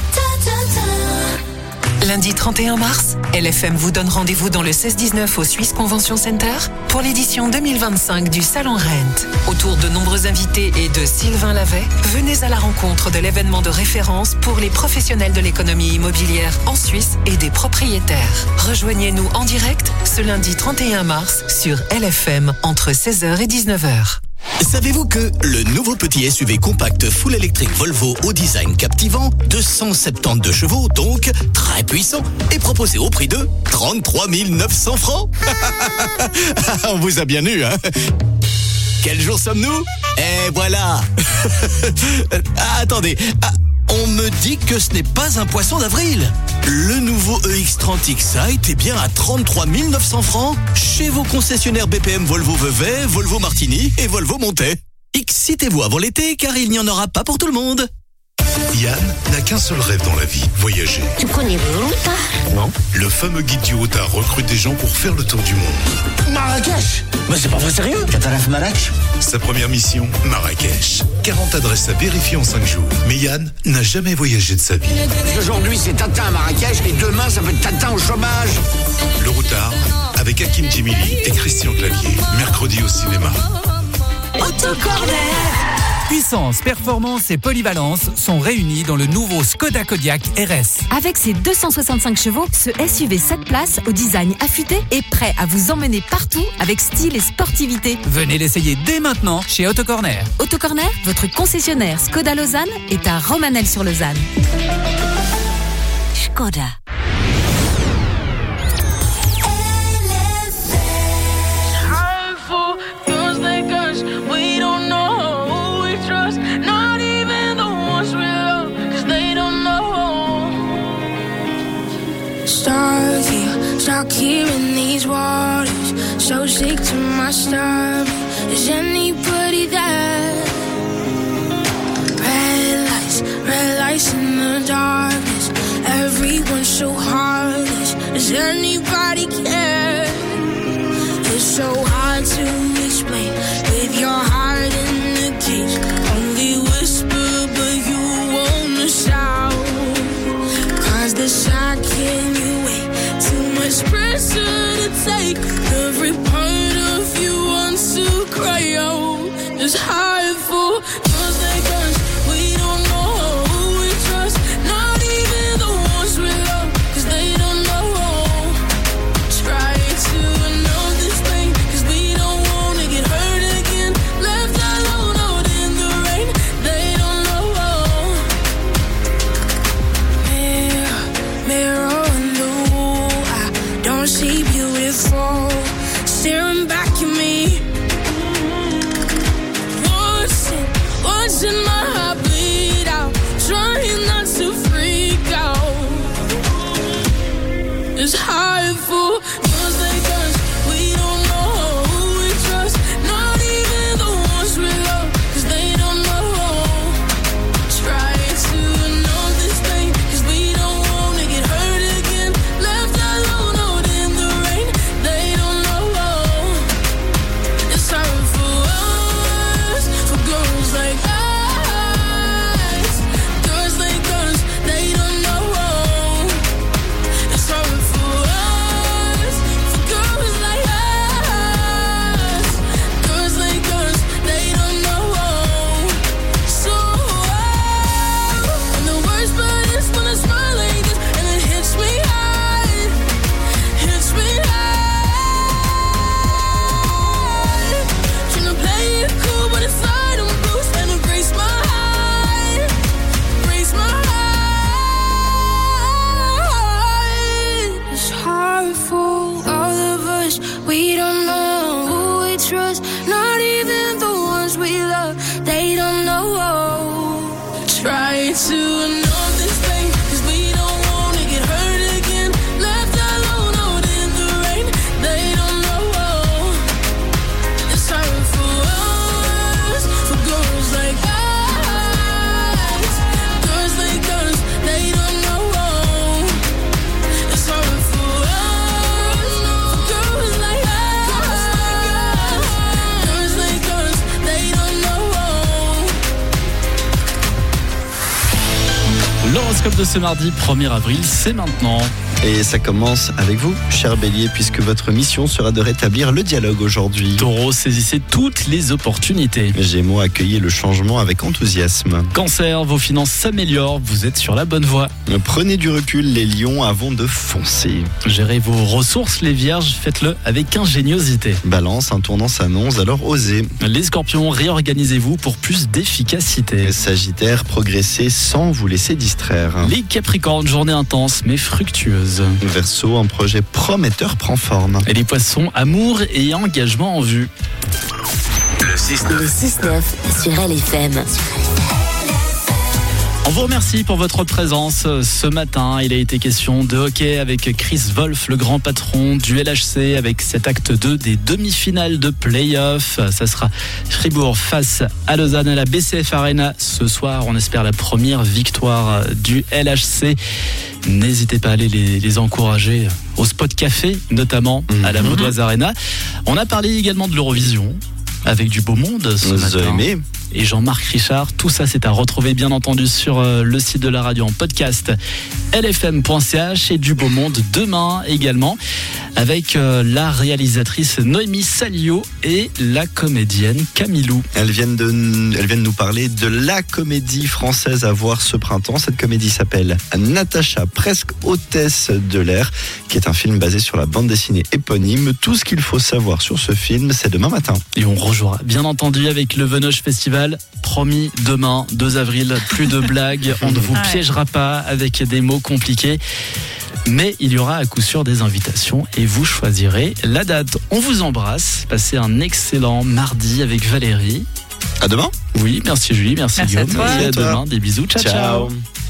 Lundi trente et un mars, L F M vous donne rendez-vous dans le seize dix-neuf au Swiss Convention Center pour l'édition deux mille vingt-cinq du Salon Rent. Autour de nombreux invités et de Sylvain Lavet, venez à la rencontre de l'événement de référence pour les professionnels de l'économie immobilière en Suisse et des propriétaires. Rejoignez-nous en direct ce lundi trente et un mars sur L F M entre seize heures et dix-neuf heures. Savez-vous que le nouveau petit S U V compact full électrique Volvo au design captivant de cent soixante-douze chevaux, donc très puissant, est proposé au prix de trente-trois mille neuf cents francs? On vous a bien eu, hein? Quel jour sommes-nous? Et voilà. Ah, attendez, ah, On me dit que ce n'est pas un poisson d'avril. Le nouveau E X trente Excite est bien à trente-trois mille neuf cents francs chez vos concessionnaires B P M Volvo Vevey, Volvo Martigny et Volvo Montet. Excitez-vous avant l'été car il n'y en aura pas pour tout le monde. Yann n'a qu'un seul rêve dans la vie, voyager. Tu connais le routard? Non. Le fameux guide du routard recrute des gens pour faire le tour du monde. Marrakech? Mais c'est pas vrai sérieux? Qataraf Marrakech? Sa première mission, Marrakech. quarante adresses à vérifier en cinq jours. Mais Yann n'a jamais voyagé de sa vie. Aujourd'hui c'est Tintin à Marrakech et demain ça peut être Tintin au chômage. Le routard, avec Hakim Djimili et Christian Clavier. Mercredi au cinéma. Autocorner. Puissance, performance et polyvalence sont réunis dans le nouveau Skoda Kodiaq R S. Avec ses deux cent soixante-cinq chevaux, ce S U V sept places au design affûté est prêt à vous emmener partout avec style et sportivité. Venez l'essayer dès maintenant chez Autocorner. Autocorner, votre concessionnaire Skoda Lausanne, est à Romanel-sur-Lausanne. Skoda. Stuck here, stuck here in these waters. So sick to my stomach. Is anybody there? Red lights, red lights in the darkness. Everyone's so heartless. Does anybody care? It's so hard to explain with your heart in the cage. Only whisper, but you wanna shout. Cause the shock in you ain't too much pressure to take. Every part of you wants to cry out. It's hard for those like us. We don't know who we trust. Not even the ones we love. Cause they don't know. Try to know this thing. Cause we don't wanna get hurt again. Left alone out in the rain. They don't know. Mirror, mirror on the wall. I don't see beautiful. Staring back at me. Watching, watching my heart bleed out. Trying not to freak out. It's hard for those like us. We don't know who we trust. Not even the ones we love. Cause they don't know. Try to know this thing. Cause we don't wanna get hurt again. Left alone out in the rain. They don't know. It's hard for us. For girls like us. Girls like us. They don't know. It's hard for us. For girls like us. Girls like us. They don't know. So and the worst part is when I smile like this and it hits me hard. Hits me hard. Tryna play it cool but inside I'm bruised and it breaks my heart. Breaks my heart. It's hard for all of us. We don't know who we trust. Not even the ones we love. They don't know. Try to know this thing. Cause we don't wanna get hurt again. Left alone out in the rain. They don't know. It's hard for us. For girls like us. Girls like us. They don't know. It's hard for us. For girls like us. Girls like us. They don't know. L'horoscope de ce mardi premier avril, c'est maintenant. Et ça commence avec vous, cher Bélier, puisque votre mission sera de rétablir le dialogue aujourd'hui. Taureau, saisissez toutes les opportunités. Gémeaux, accueillez le changement avec enthousiasme. Cancer, vos finances s'améliorent, vous êtes sur la bonne voie. Prenez du recul, les lions, avant de foncer. Gérez vos ressources, les vierges, faites-le avec ingéniosité. Balance, un tournant s'annonce, alors osez. Les scorpions, réorganisez-vous pour plus d'efficacité. Sagittaire, progressez sans vous laisser distraire. Les capricornes, journée intense mais fructueuse. Verseau, un projet prometteur prend forme. Et les poissons, amour et engagement en vue. Le six neuf sur L F M. On vous remercie pour votre présence ce matin. Il a été question de hockey avec Chris Wolf, le grand patron du L H C, avec cet acte deux des demi-finales de play-off. Ça sera Fribourg face à Lausanne à la B C F Arena ce soir. On espère la première victoire du L H C. N'hésitez pas à aller les, les encourager au Spot Café, notamment à la Vaudoise Arena. On a parlé également de l'Eurovision avec du beau monde ce Vous matin. aimé. Et Jean-Marc Richard, tout ça c'est à retrouver bien entendu sur le site de la radio en podcast L F M point C H et du beau monde demain également avec la réalisatrice Noémie Salio et la comédienne Camilou. Elles viennent, de, elles viennent nous parler de la comédie française à voir ce printemps. Cette comédie s'appelle Natacha, presque hôtesse de l'air, qui est un film basé sur la bande dessinée éponyme. Tout ce qu'il faut savoir sur ce film, c'est demain matin. Et on rejouera bien entendu avec le Venoge Festival. Promis, demain, deux avril, plus de blagues. On ne vous piégera pas avec des mots compliqués. Mais il y aura à coup sûr des invitations et vous choisirez la date. On vous embrasse. Passez un excellent mardi avec Valérie. À demain. Oui, merci Julie, merci, merci Guillaume. À toi. Merci à demain. Des bisous. Ciao, ciao. ciao.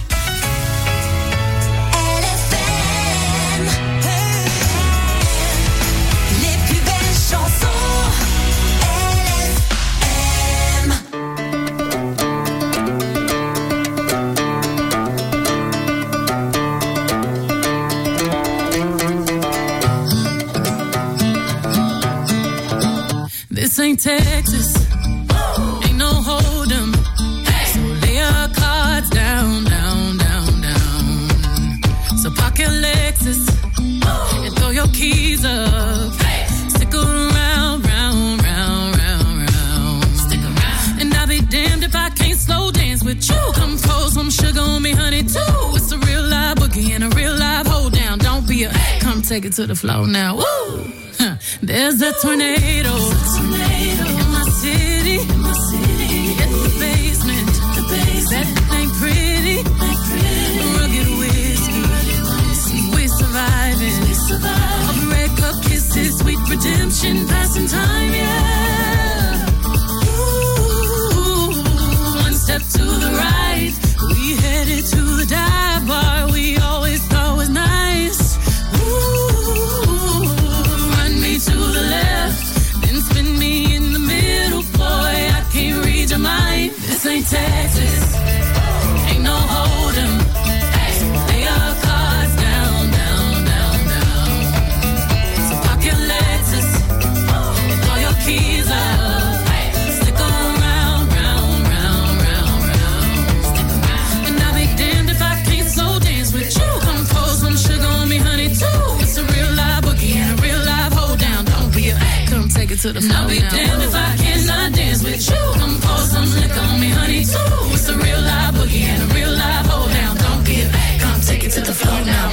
This ain't Texas, ain't no hold'em. So lay your cards down, down, down, down. So park your Lexus and throw your keys up. Stick around, round, round, round, round. Stick around. And I'll be damned if I can't slow dance with you. Come pour some sugar on me, honey, too. It's a real live boogie and a real live hold down. Don't be a, come take it to the floor now. Woo! There's a tornado, tornado in my city. In my city. It's the basement. The basement. That ain't pretty. Ain't pretty. Rugged whiskey. We surviving. We surviving. Of red cup kisses, sweet redemption, passing time, yeah. Ooh, one step to the right, we headed to the dive bar we always thought was nice. To the left, then spin me in the middle, boy, I can't read your mind. This ain't Texas, ain't no hold'em. So lay your cards down, down, down, down. So park your Lexus and throw your keys up. Stick around, round, round, round, round. Stick around. And I'll be damned if I can't slow dance with you. Come pour some sugar on me, honey, too. It's a real live boogie and a real live hold down. Don't be a, come take it to the floor. I'll be damned if I cannot dance with you. Come pour some liquor on me, honey, too. It's a real live boogie and a real live hold down. Don't be a, come take it to the floor now.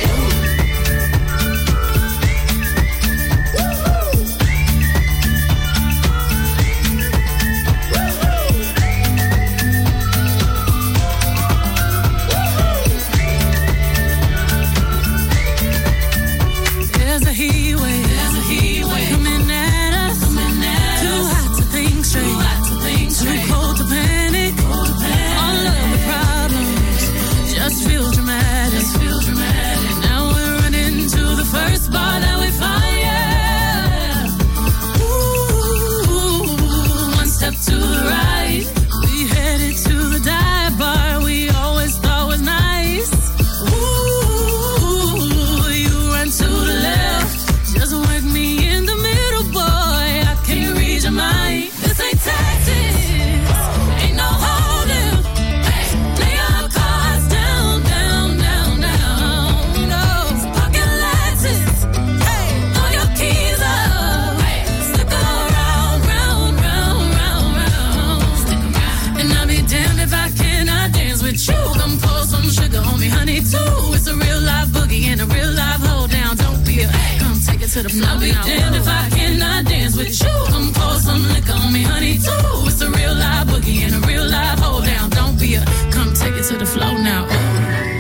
There's a heat wave. There's a heat wave coming at us. Coming at Too us. Hot to think straight. Too hot to think straight. Too cold to panic. Cold to panic. All of the problems just feel dramatic. Just feel dramatic. Now we're running to the first bar that we find. Yeah. Ooh, one step to the right, we headed to the dive bar we always thought was nice. Ooh, you run to the left, just work me in the middle, boy. I can't read your mind. This ain't Texas, ain't no hold'em. Lay your cards down, down, down, down. No, park your Lexus, throw your keys up. Stick around, round, round, round, round. And I'll be damned if I cannot dance with you. Come pour some sugar on me, honey, too. It's a real live boogie and a real live hold down. Don't be a, come take it to the floor. I'll be damned if I cannot dance with you. Come pour some liquor on me, honey, too. It's a real live boogie and a real live hold down. Don't be a, come take it to the floor now. Ooh.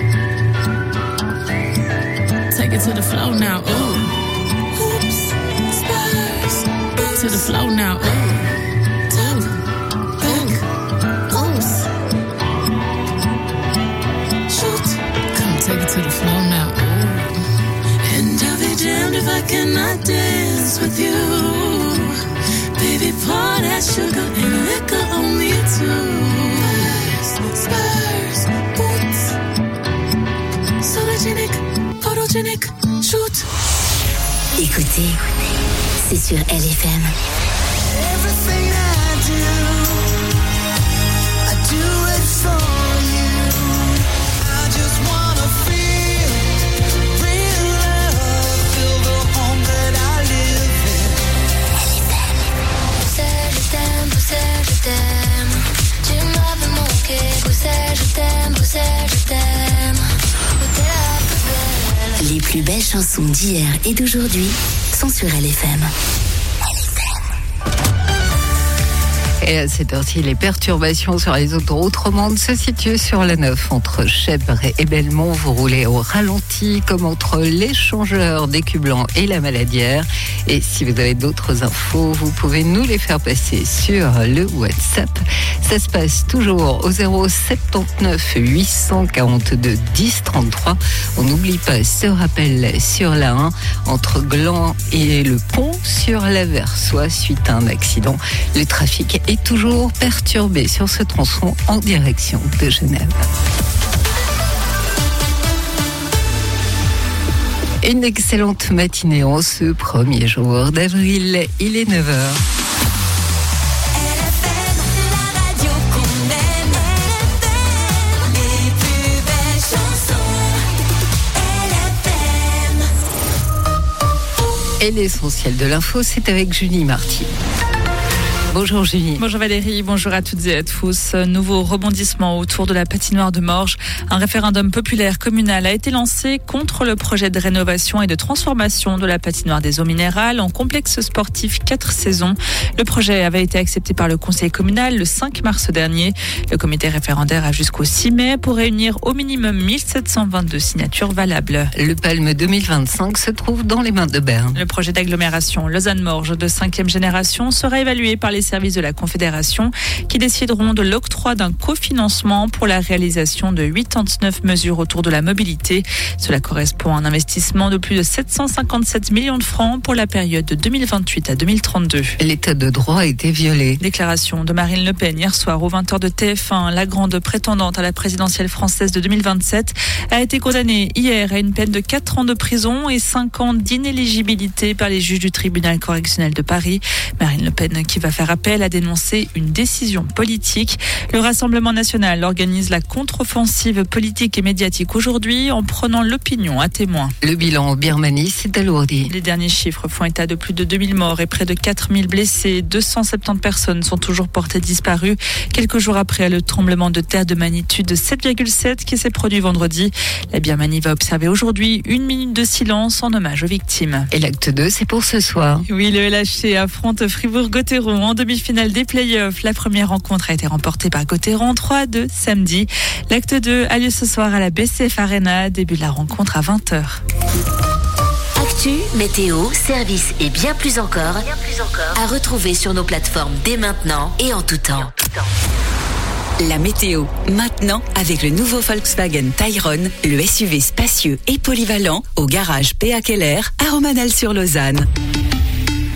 Take it to the floor now. Ooh. Oops, spurs. To the floor now. Ooh. Ooh. Oops. wanna dance with you. Baby, pour that sugar and liquor on me too. Spurs, boots, sologenic, photogenic, shoot. Écoutez, c'est sur L F M. Everything I do, I do it for you. I just wanna feel real love, feel the home that I live in. Bruxelles, je t'aime, Bruxelles, je t'aime. Tu m'avais manqué, Bruxelles, je t'aime, Bruxelles, je t'aime. Où t'es la plus belle. Les plus belles chansons d'hier et d'aujourd'hui sont sur L F M. Et à cette heure-ci, les perturbations sur les autoroutes romandes se situent sur la neuf entre Chèvres et Belmont. Vous roulez au ralenti comme entre l'échangeur d'Écublanc et la Maladière. Et si vous avez d'autres infos, vous pouvez nous les faire passer sur le WhatsApp. Ça se passe toujours au zéro soixante-dix-neuf huit cent quarante-deux dix trente-trois. On n'oublie pas ce rappel sur la un entre Gland et le pont sur la Versoix suite à un accident. Le trafic est toujours perturbé sur ce tronçon en direction de Genève. Une excellente matinée en ce premier jour d'avril, il est neuf heures. Et l'essentiel de l'info, c'est avec Julie Marty. Bonjour Julie. Bonjour Valérie, bonjour à toutes et à tous. Nouveau rebondissement autour de la patinoire de Morges. Un référendum populaire communal a été lancé contre le projet de rénovation et de transformation de la patinoire des eaux minérales en complexe sportif quatre saisons. Le projet avait été accepté par le conseil communal le cinq mars dernier. Le comité référendaire a jusqu'au six mai pour réunir au minimum mille sept cent vingt-deux signatures valables. Le Palme deux mille vingt-cinq se trouve dans les mains de Berne. Le projet d'agglomération Lausanne-Morges de cinquième génération sera évalué par les services de la Confédération qui décideront de l'octroi d'un cofinancement pour la réalisation de quatre-vingt-dix-neuf mesures autour de la mobilité. Cela correspond à un investissement de plus de sept cent cinquante-sept millions de francs pour la période de deux mille vingt-huit à deux mille trente-deux. L'état de droit a été violé. Déclaration de Marine Le Pen hier soir aux vingt heures de T F un. La grande prétendante à la présidentielle française de deux mille vingt-sept a été condamnée hier à une peine de quatre ans de prison et cinq ans d'inéligibilité par les juges du tribunal correctionnel de Paris. Marine Le Pen qui va faire appel a dénoncé une décision politique. Le Rassemblement national organise la contre-offensive politique et médiatique aujourd'hui en prenant l'opinion à témoin. Le bilan en Birmanie s'est alourdi. Les derniers chiffres font état de plus de deux mille morts et près de quatre mille blessés. deux cent soixante-dix personnes sont toujours portées disparues. Quelques jours après le tremblement de terre de magnitude sept virgule sept qui s'est produit vendredi. La Birmanie va observer aujourd'hui une minute de silence en hommage aux victimes. Et l'acte deux, c'est pour ce soir. Oui, le L H C affronte Fribourg-Gotteron en demi-finale des playoffs. La première rencontre a été remportée par Gotteron trois à deux samedi. L'acte deux a lieu ce soir à la B C F Arena. Début de la rencontre à vingt heures. Actu, météo, services et bien plus encore, bien plus encore à retrouver sur nos plateformes dès maintenant et en tout temps. La météo, maintenant avec le nouveau Volkswagen Tayron, le S U V spacieux et polyvalent au garage P A Keller à Romanel-sur-Lausanne.